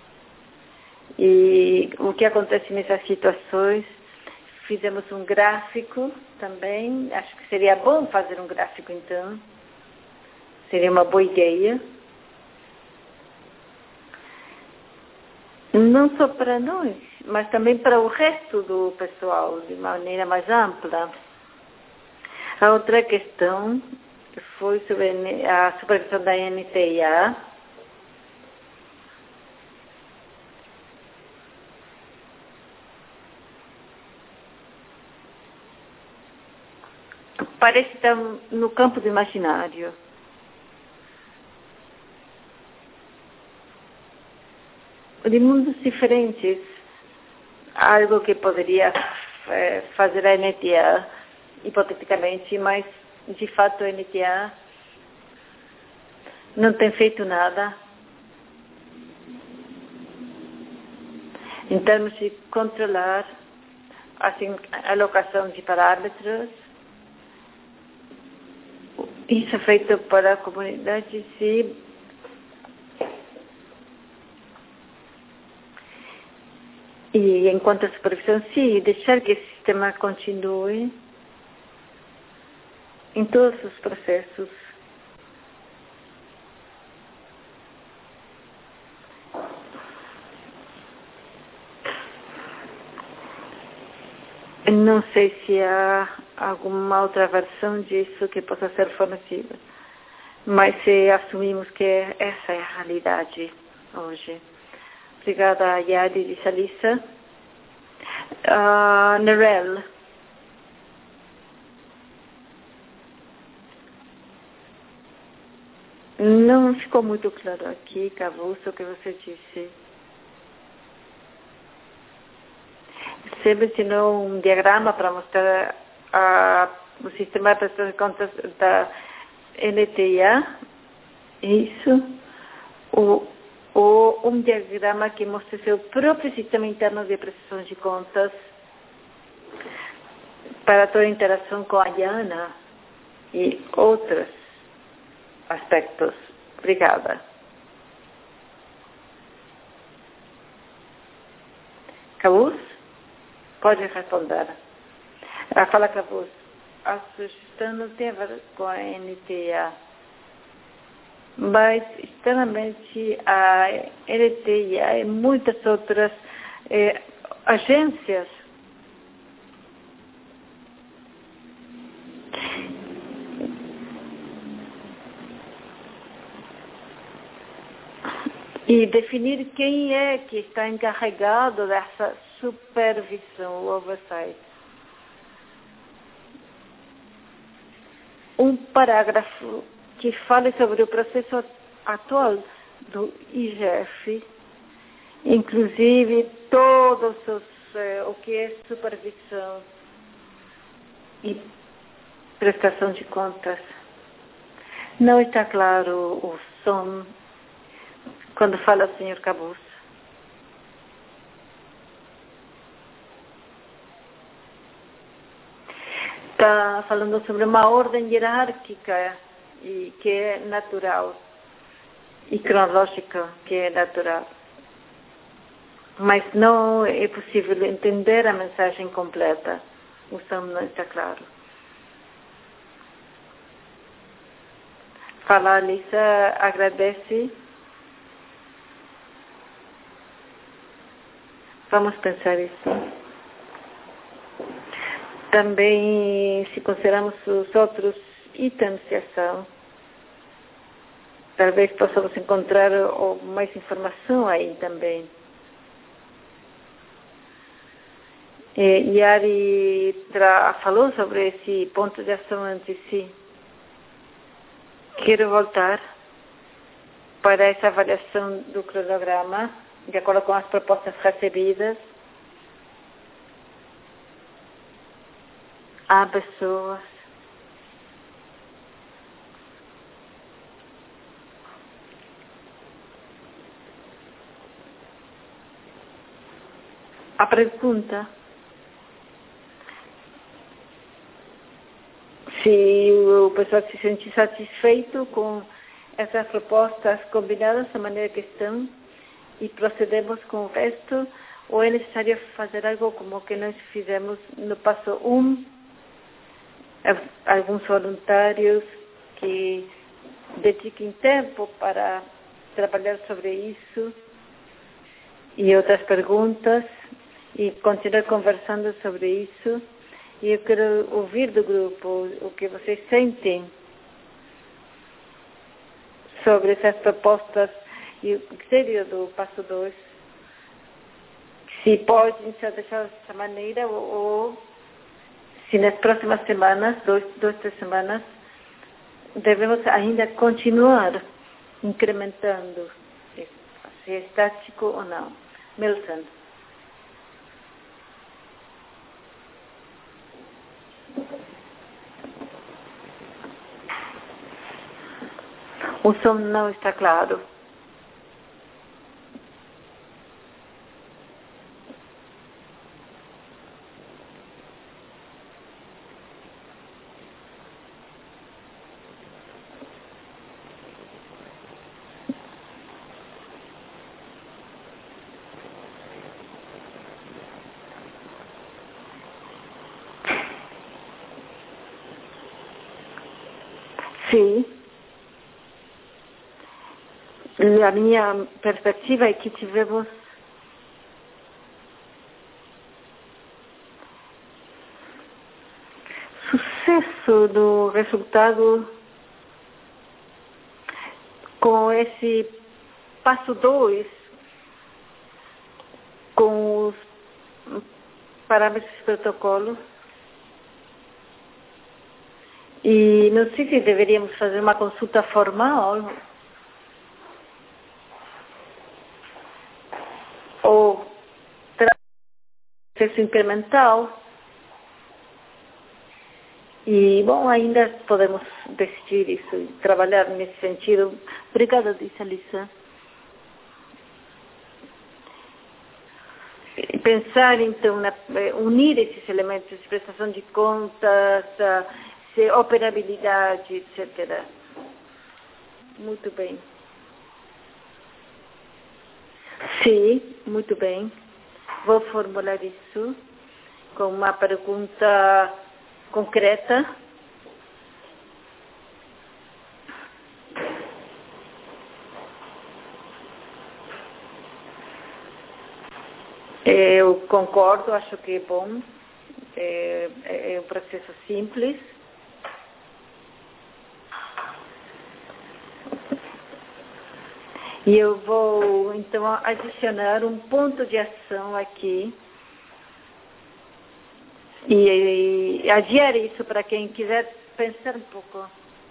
e o que acontece nessas situações. Fizemos um gráfico também, acho que seria bom fazer um gráfico então, seria uma boa ideia. Não só para nós, mas também para o resto do pessoal, de maneira mais ampla. A outra questão foi sobre a supervisão da N T I A. Parece estar no campo do imaginário. De mundos diferentes, algo que poderia é, fazer a N T I A, hipoteticamente, mas de fato a N T I A não tem feito nada em termos de controlar assim, a alocação de parâmetros. Isso é feito para a comunidade, sim. E enquanto a supervisão, sim, deixar que esse sistema continue em todos os processos. Não sei se há alguma outra versão disso que possa ser fornecida, mas se assumimos que essa é a realidade hoje. Obrigada, Yadi de Salissa. Uh, Nerel. Não ficou muito claro aqui, Cavus, o que você disse. Você mencionou um diagrama para mostrar uh, o sistema de prestação de contas da N T I A. Isso. O ou um diagrama que mostra seu próprio sistema interno de prestação de contas para toda a interação com a Diana e outros aspectos. Obrigada. Cavus? Pode responder. Ah, fala, Cavus. A sugestão não tem a ver com a N T I A. Mas, externamente, a N T I A e muitas outras eh, agências e definir quem é que está encarregado dessa supervisão, o oversight. Um parágrafo que fale sobre o processo atual do I G F, inclusive todos os, eh, o que é supervisão e prestação de contas. Não está claro o som quando fala o senhor Cavus. Está falando sobre uma ordem hierárquica e que é natural e cronológica que é natural. Mas não é possível entender a mensagem completa. O som não está claro. Fala, Alissa, agradece. Vamos pensar isso. Também, se considerarmos os outros itens de ação, talvez possamos encontrar mais informação aí também. E Yari falou sobre esse ponto de ação antes de si. Quero voltar para essa avaliação do cronograma, de acordo com as propostas recebidas. Há pessoas a pergunta se o pessoal se sente satisfeito com essas propostas combinadas da maneira que estão e procedemos com o resto, ou é necessário fazer algo como o que nós fizemos no passo um, alguns voluntários que dediquem tempo para trabalhar sobre isso e outras perguntas e continuar conversando sobre isso. E eu quero ouvir do grupo o que vocês sentem sobre essas propostas e o critério do passo dois. Se podem ser deixadas dessa maneira ou, ou se nas próximas semanas, dois, duas, três semanas, devemos ainda continuar incrementando, se é estático ou não. Milton. O som não está claro. Sim. A minha perspectiva é que tivemos sucesso do resultado com esse passo dois, com os parâmetros do protocolo. E não sei se deveríamos fazer uma consulta formal ou processo incremental. E, bom, ainda podemos decidir isso e trabalhar nesse sentido. Obrigada, disse a Lisa. Pensar, então, na, unir esses elementos de prestação de contas, de operabilidade, etcétera. Muito bem. Sim, muito bem. Vou formular isso com uma pergunta concreta. Eu concordo, acho que é bom. É, é um processo simples. E eu vou, então, adicionar um ponto de ação aqui. E, e adiar isso para quem quiser pensar um pouco.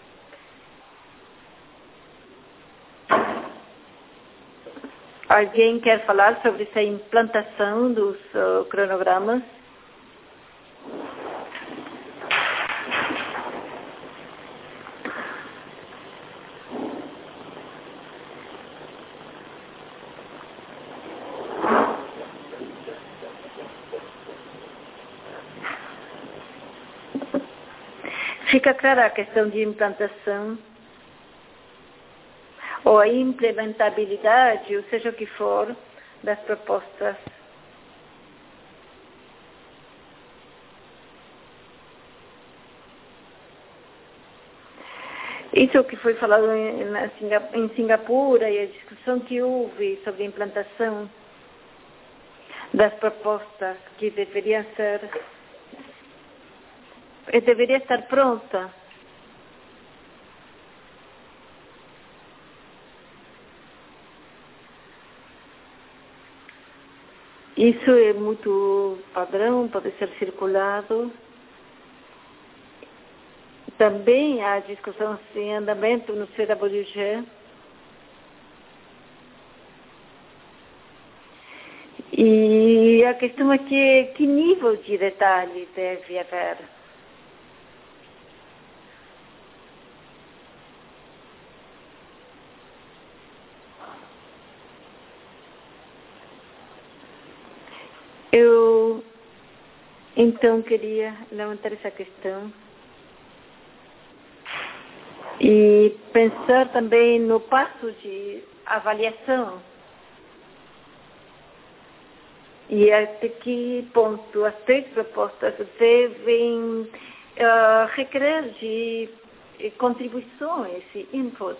Alguém quer falar sobre essa implantação dos uh, cronogramas? Fica clara a questão de implantação ou a implementabilidade, ou seja o que for, das propostas. Isso que foi falado em, em Singapura e a discussão que houve sobre a implantação das propostas que deveriam ser deveria estar pronta. Isso é muito padrão, pode ser circulado. Também há discussões em andamento no C W G. E a questão aqui é que nível de detalhe deve haver. Eu, então, queria levantar essa questão e pensar também no passo de avaliação. E até que ponto as três propostas devem uh, requerer de contribuições e input.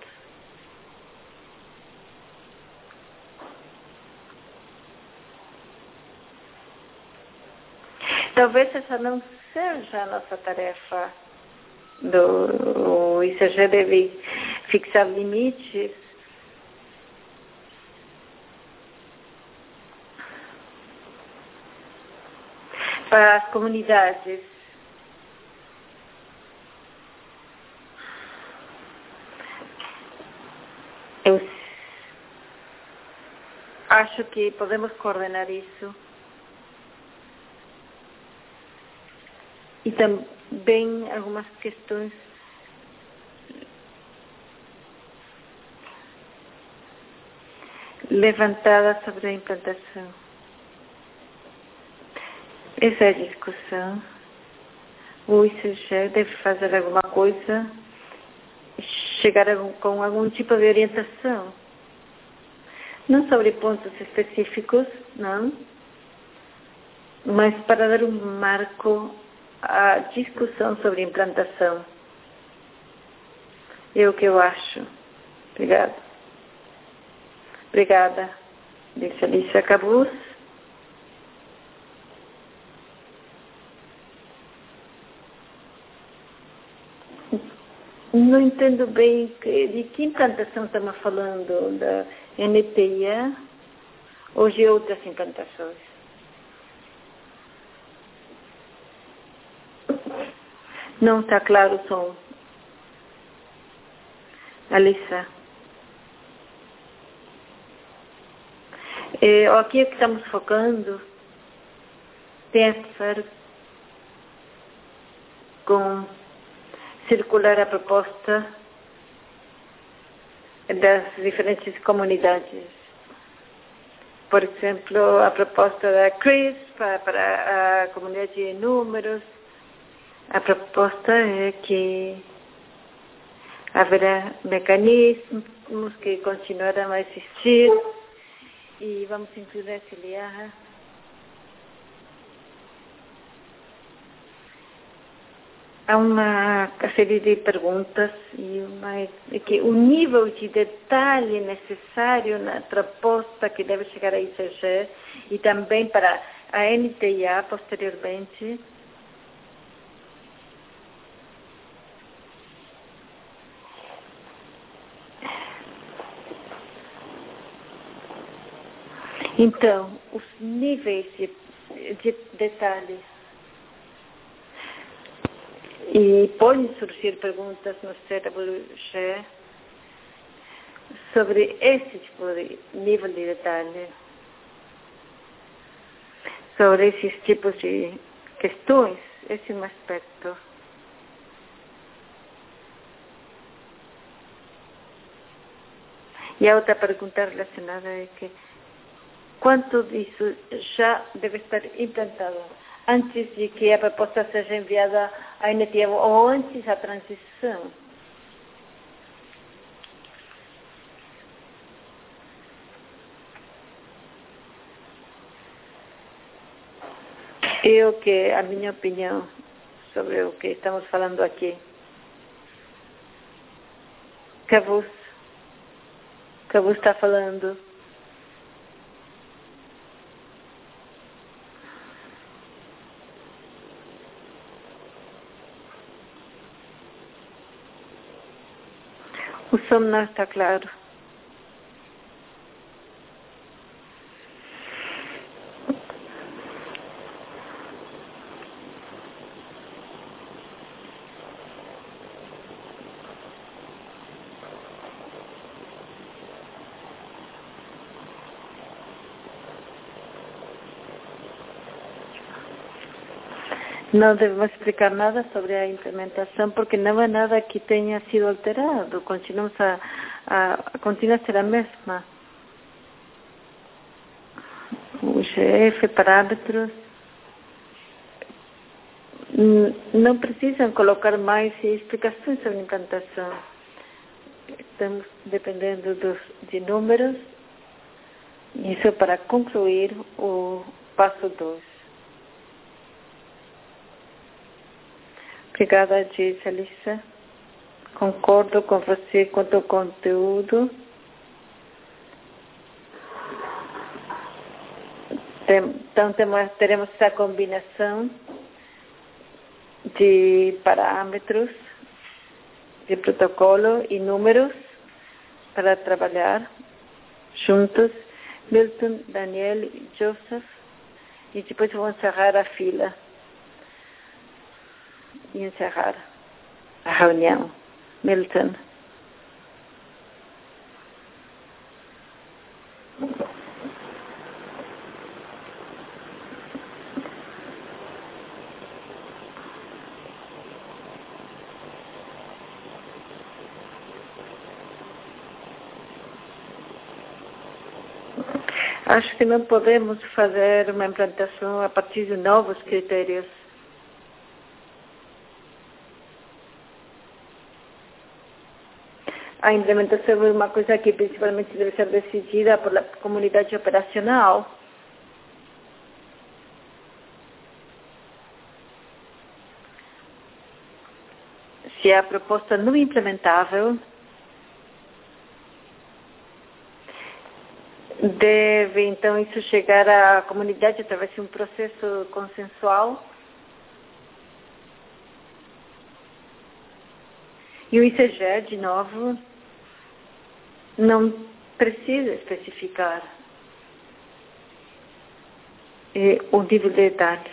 Talvez essa não seja a nossa tarefa. Do, o I C G deve fixar limites para as comunidades. Eu acho que podemos coordenar isso. E também algumas questões levantadas sobre a implantação. Essa é a discussão. O I C G deve fazer alguma coisa, chegar a, com algum tipo de orientação. Não sobre pontos específicos, não, mas para dar um marco à discussão sobre implantação. É o que eu acho. Obrigada. Obrigada. Disse Alicia Cabuz. Não entendo bem que, de que implantação estamos falando, da N T I A ou de outras implantações. Não está claro o som. Alissa. É, aqui é que estamos focando tem a ver com circular a proposta das diferentes comunidades. Por exemplo, a proposta da Chris para, para a comunidade de números. A proposta é que haverá mecanismos que continuarão a existir e vamos incluir auxiliar há uma série de perguntas e uma, que o nível de detalhe necessário na proposta que deve chegar à I C G e também para a N T I A posteriormente. Então, os níveis de, de detalhes. E podem surgir perguntas no C W G sobre esse tipo de nível de detalhe, sobre esses tipos de questões, esse é um aspecto. E a outra pergunta relacionada é que quanto disso já deve estar implantado antes de que a proposta seja enviada à N T I A ou antes da transição? É o que a minha opinião sobre o que estamos falando aqui. Cabuz, Cabuz está falando. som não está claro. Não devemos explicar nada sobre a implementação, porque não há nada que tenha sido alterado. Continuamos a, a, a continua a ser a mesma. O G F, parâmetros, não precisam colocar mais explicações sobre a implantação. Estamos dependendo dos, de números. Isso para concluir o passo dois. Obrigada, diz Alissa. Concordo com você quanto ao conteúdo. Então, temos, teremos essa combinação de parâmetros, de protocolo e números para trabalhar juntos. Milton, Daniel e Joseph. E depois vou encerrar a fila. E encerrar a reunião. Milton. Acho que não podemos fazer uma implantação a partir de novos critérios. A implementação é uma coisa que principalmente deve ser decidida pela comunidade operacional. Se a proposta não é implementável, deve então isso chegar à comunidade através de um processo consensual. E o I C G, de novo, não precisa especificar e, o nível de detalhe,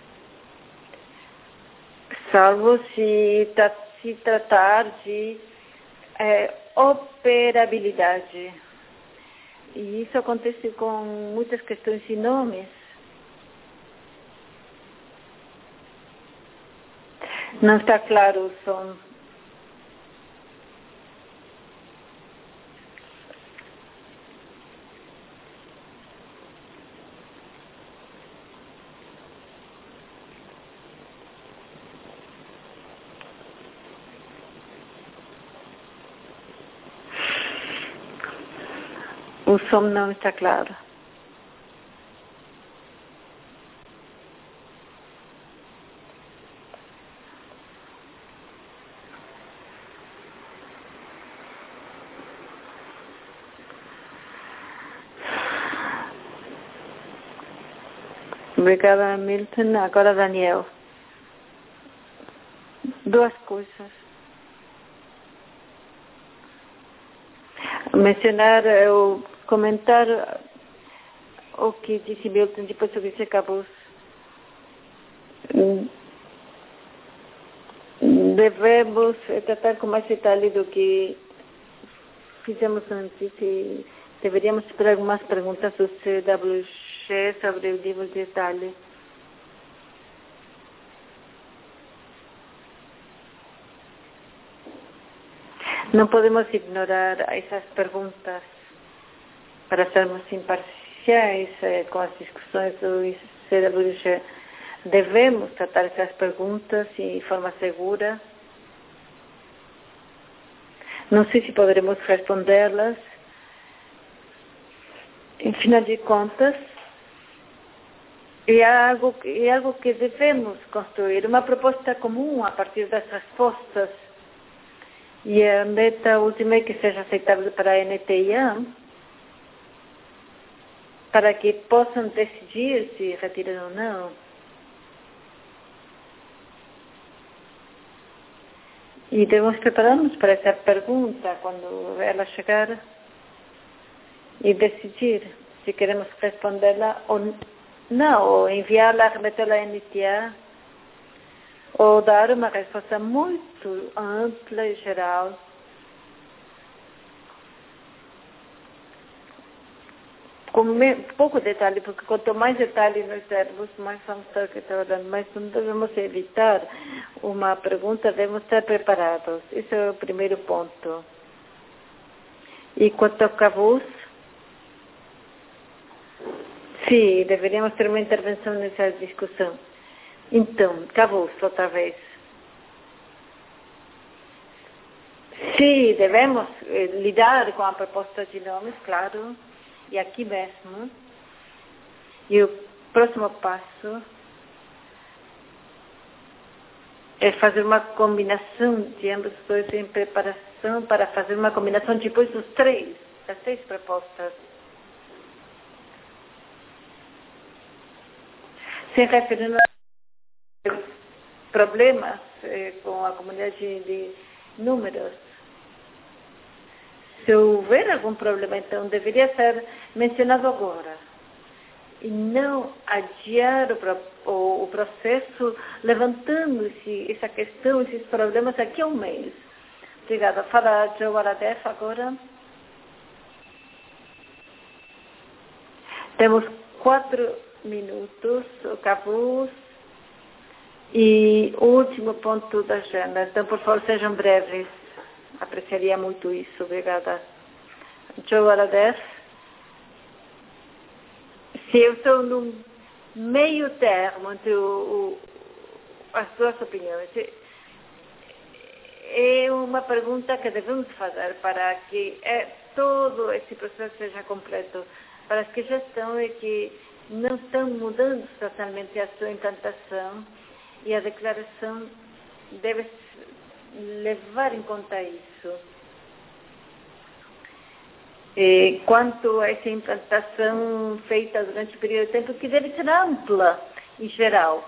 salvo se, tra se tratar de é, operabilidade. E isso acontece com muitas questões de nomes. Não está claro o som. O som não está claro. Obrigada, Milton. Agora, Daniel. Duas coisas. Mencionar, eu comentar o que disse Milton, depois o que disse Cabuz. Devemos tratar com mais detalhe do que fizemos antes e deveríamos esperar algumas perguntas do C W G sobre o nível de detalhe. Não podemos ignorar essas perguntas para sermos imparciais eh, com as discussões do C W G. Devemos tratar essas perguntas de forma segura. Não sei se poderemos respondê-las. Em final de contas, é algo, é algo que devemos construir, uma proposta comum a partir das respostas. E a meta última é que seja aceitável para a N T I A, para que possam decidir se retiram ou não. E devemos preparar-nos para essa pergunta quando ela chegar e decidir se queremos respondê-la ou não, ou enviá-la, remetê-la à N T A, ou dar uma resposta muito ampla e geral, com pouco detalhe, porque quanto mais detalhe nós dermos, mais vamos estar trabalhando, mas não devemos evitar uma pergunta, devemos estar preparados. Esse é o primeiro ponto. E quanto ao Cavus, sim, deveríamos ter uma intervenção nessa discussão. Então, Cavus, outra vez. Sim, devemos eh, lidar com a proposta de nomes, claro, e aqui mesmo. E o próximo passo é fazer uma combinação de ambos os dois em preparação para fazer uma combinação depois dos três, das três propostas. Se referindo a problemas eh, com a comunidade de números, se houver algum problema, então deveria ser mencionado agora e não adiar o, o, o processo, levantando-se essa questão, esses problemas aqui a um mês. Obrigada. Fala, Joe Aradef, agora. Temos quatro minutos, o Cavus, e o último ponto da agenda. Então, por favor, sejam breves. Apreciaria muito isso. Obrigada. Joe Aradef. Se eu estou no meio termo entre o, o, as duas opiniões, é uma pergunta que devemos fazer para que é, todo esse processo seja completo. Para as que já estão e que não estão mudando totalmente a sua implantação, e a declaração deve levar em conta isso. E quanto a essa implantação feita durante o período de tempo, que deve ser ampla, em geral.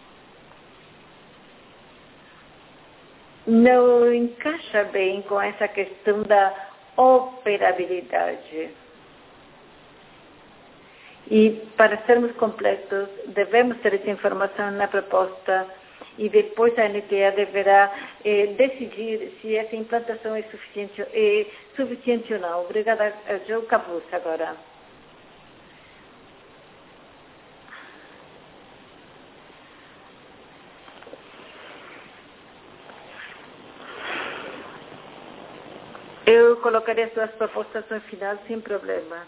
Não encaixa bem com essa questão da operabilidade. E para sermos completos, devemos ter essa informação na proposta e depois a N T A deverá eh, decidir se essa implantação é suficiente, é suficiente ou não. Obrigada, Joe Cavus, agora. Eu colocaria as duas propostas no final sem problema.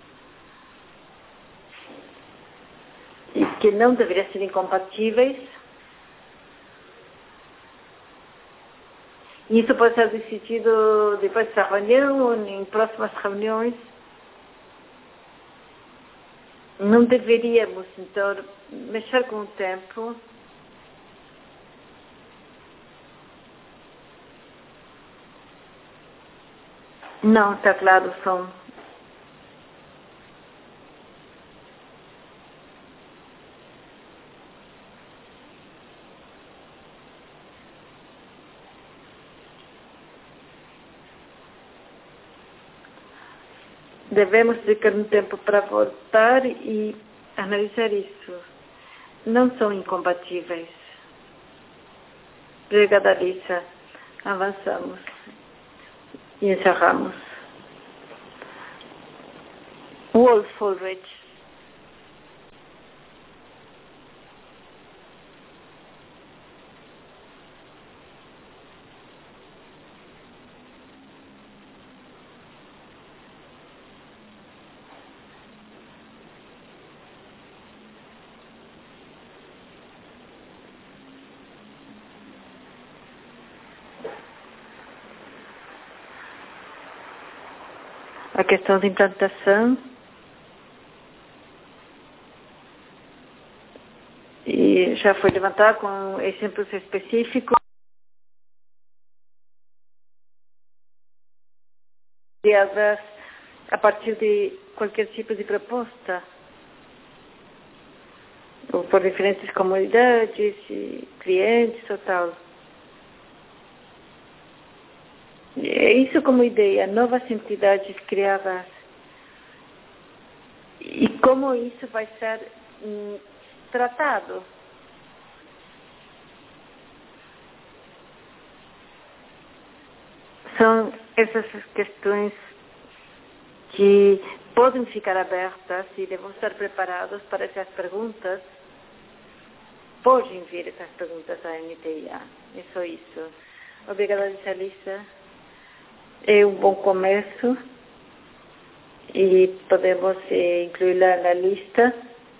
E que não deveriam ser incompatíveis. Isso pode ser decidido depois da reunião ou em próximas reuniões. Não deveríamos, então, mexer com o tempo. Não, está claro o som. Devemos ficar um tempo para voltar e analisar isso. Não são incompatíveis. Obrigada, Lisa. Avançamos e encerramos. Wolf Ulrich. A questão de implantação e já foi levantada com exemplos específicos a partir de qualquer tipo de proposta ou por diferentes comunidades e clientes ou tal. isso como ideia, novas entidades criadas, e como isso vai ser hum, tratado. São essas questões que podem ficar abertas e devem estar preparados para essas perguntas. Podem vir essas perguntas à N T I A. É só isso. Obrigada, Lisa. É um bom começo e podemos eh, incluí-la na lista.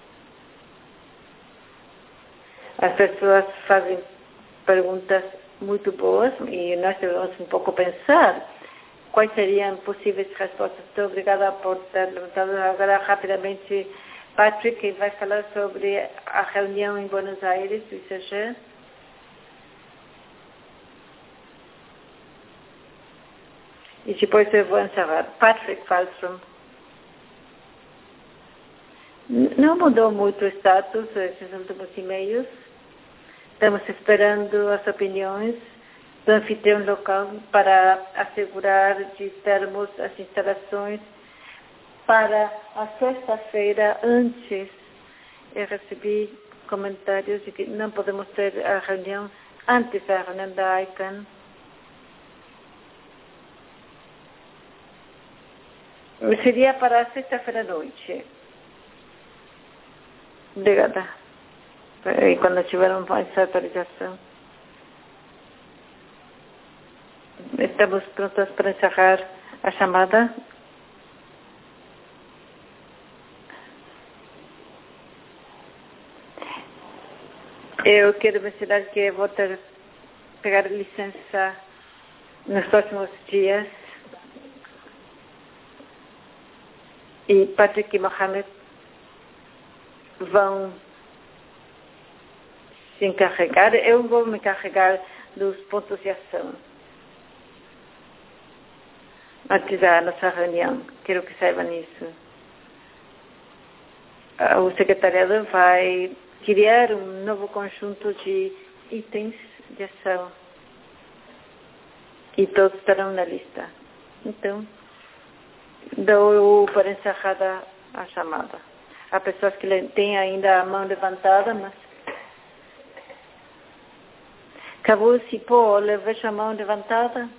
As pessoas fazem perguntas muito boas e nós devemos um pouco pensar quais seriam possíveis respostas. Muito obrigada por ter levantado agora rapidamente, Patrick, que vai falar sobre a reunião em Buenos Aires do I C G. E depois eu vou encerrar. Patrick Wallström. Não mudou muito o status esses últimos e-mails. Estamos esperando as opiniões do anfitrião local para assegurar de termos as instalações para a sexta-feira antes. Eu recebi comentários de que não podemos ter a reunião antes da reunião da I C A N. Seria para a sexta-feira à noite. Obrigada. E quando tiveram mais autorização. Estamos prontos para encerrar a chamada. Eu quero mencionar que vou ter pegar licença nos próximos dias. E Patrick e Mohamed vão se encarregar. Eu vou me encarregar dos pontos de ação antes da nossa reunião. Quero que saibam isso. O secretariado vai criar um novo conjunto de itens de ação e todos estarão na lista. Então, dou para encerrada a chamada. Há pessoas que têm ainda a mão levantada, mas acabou se pô, vejo a mão levantada.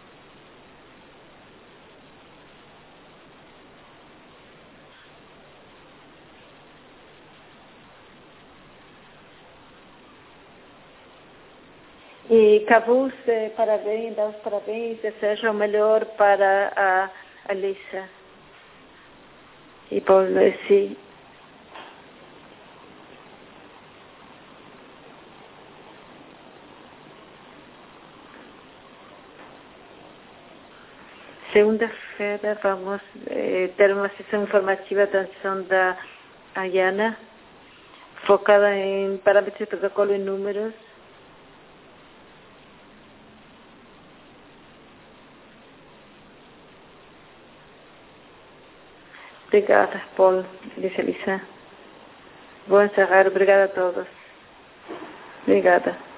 E Cavus, parabéns, dá os parabéns, deseja o melhor para a Alissa. E por esse segunda-feira vamos eh, ter uma sessão informativa da ação da Ayana, focada em parâmetros de protocolo e números. Obrigada, Paulo, disse Lisa. Vou encerrar. Obrigada a todos. Obrigada.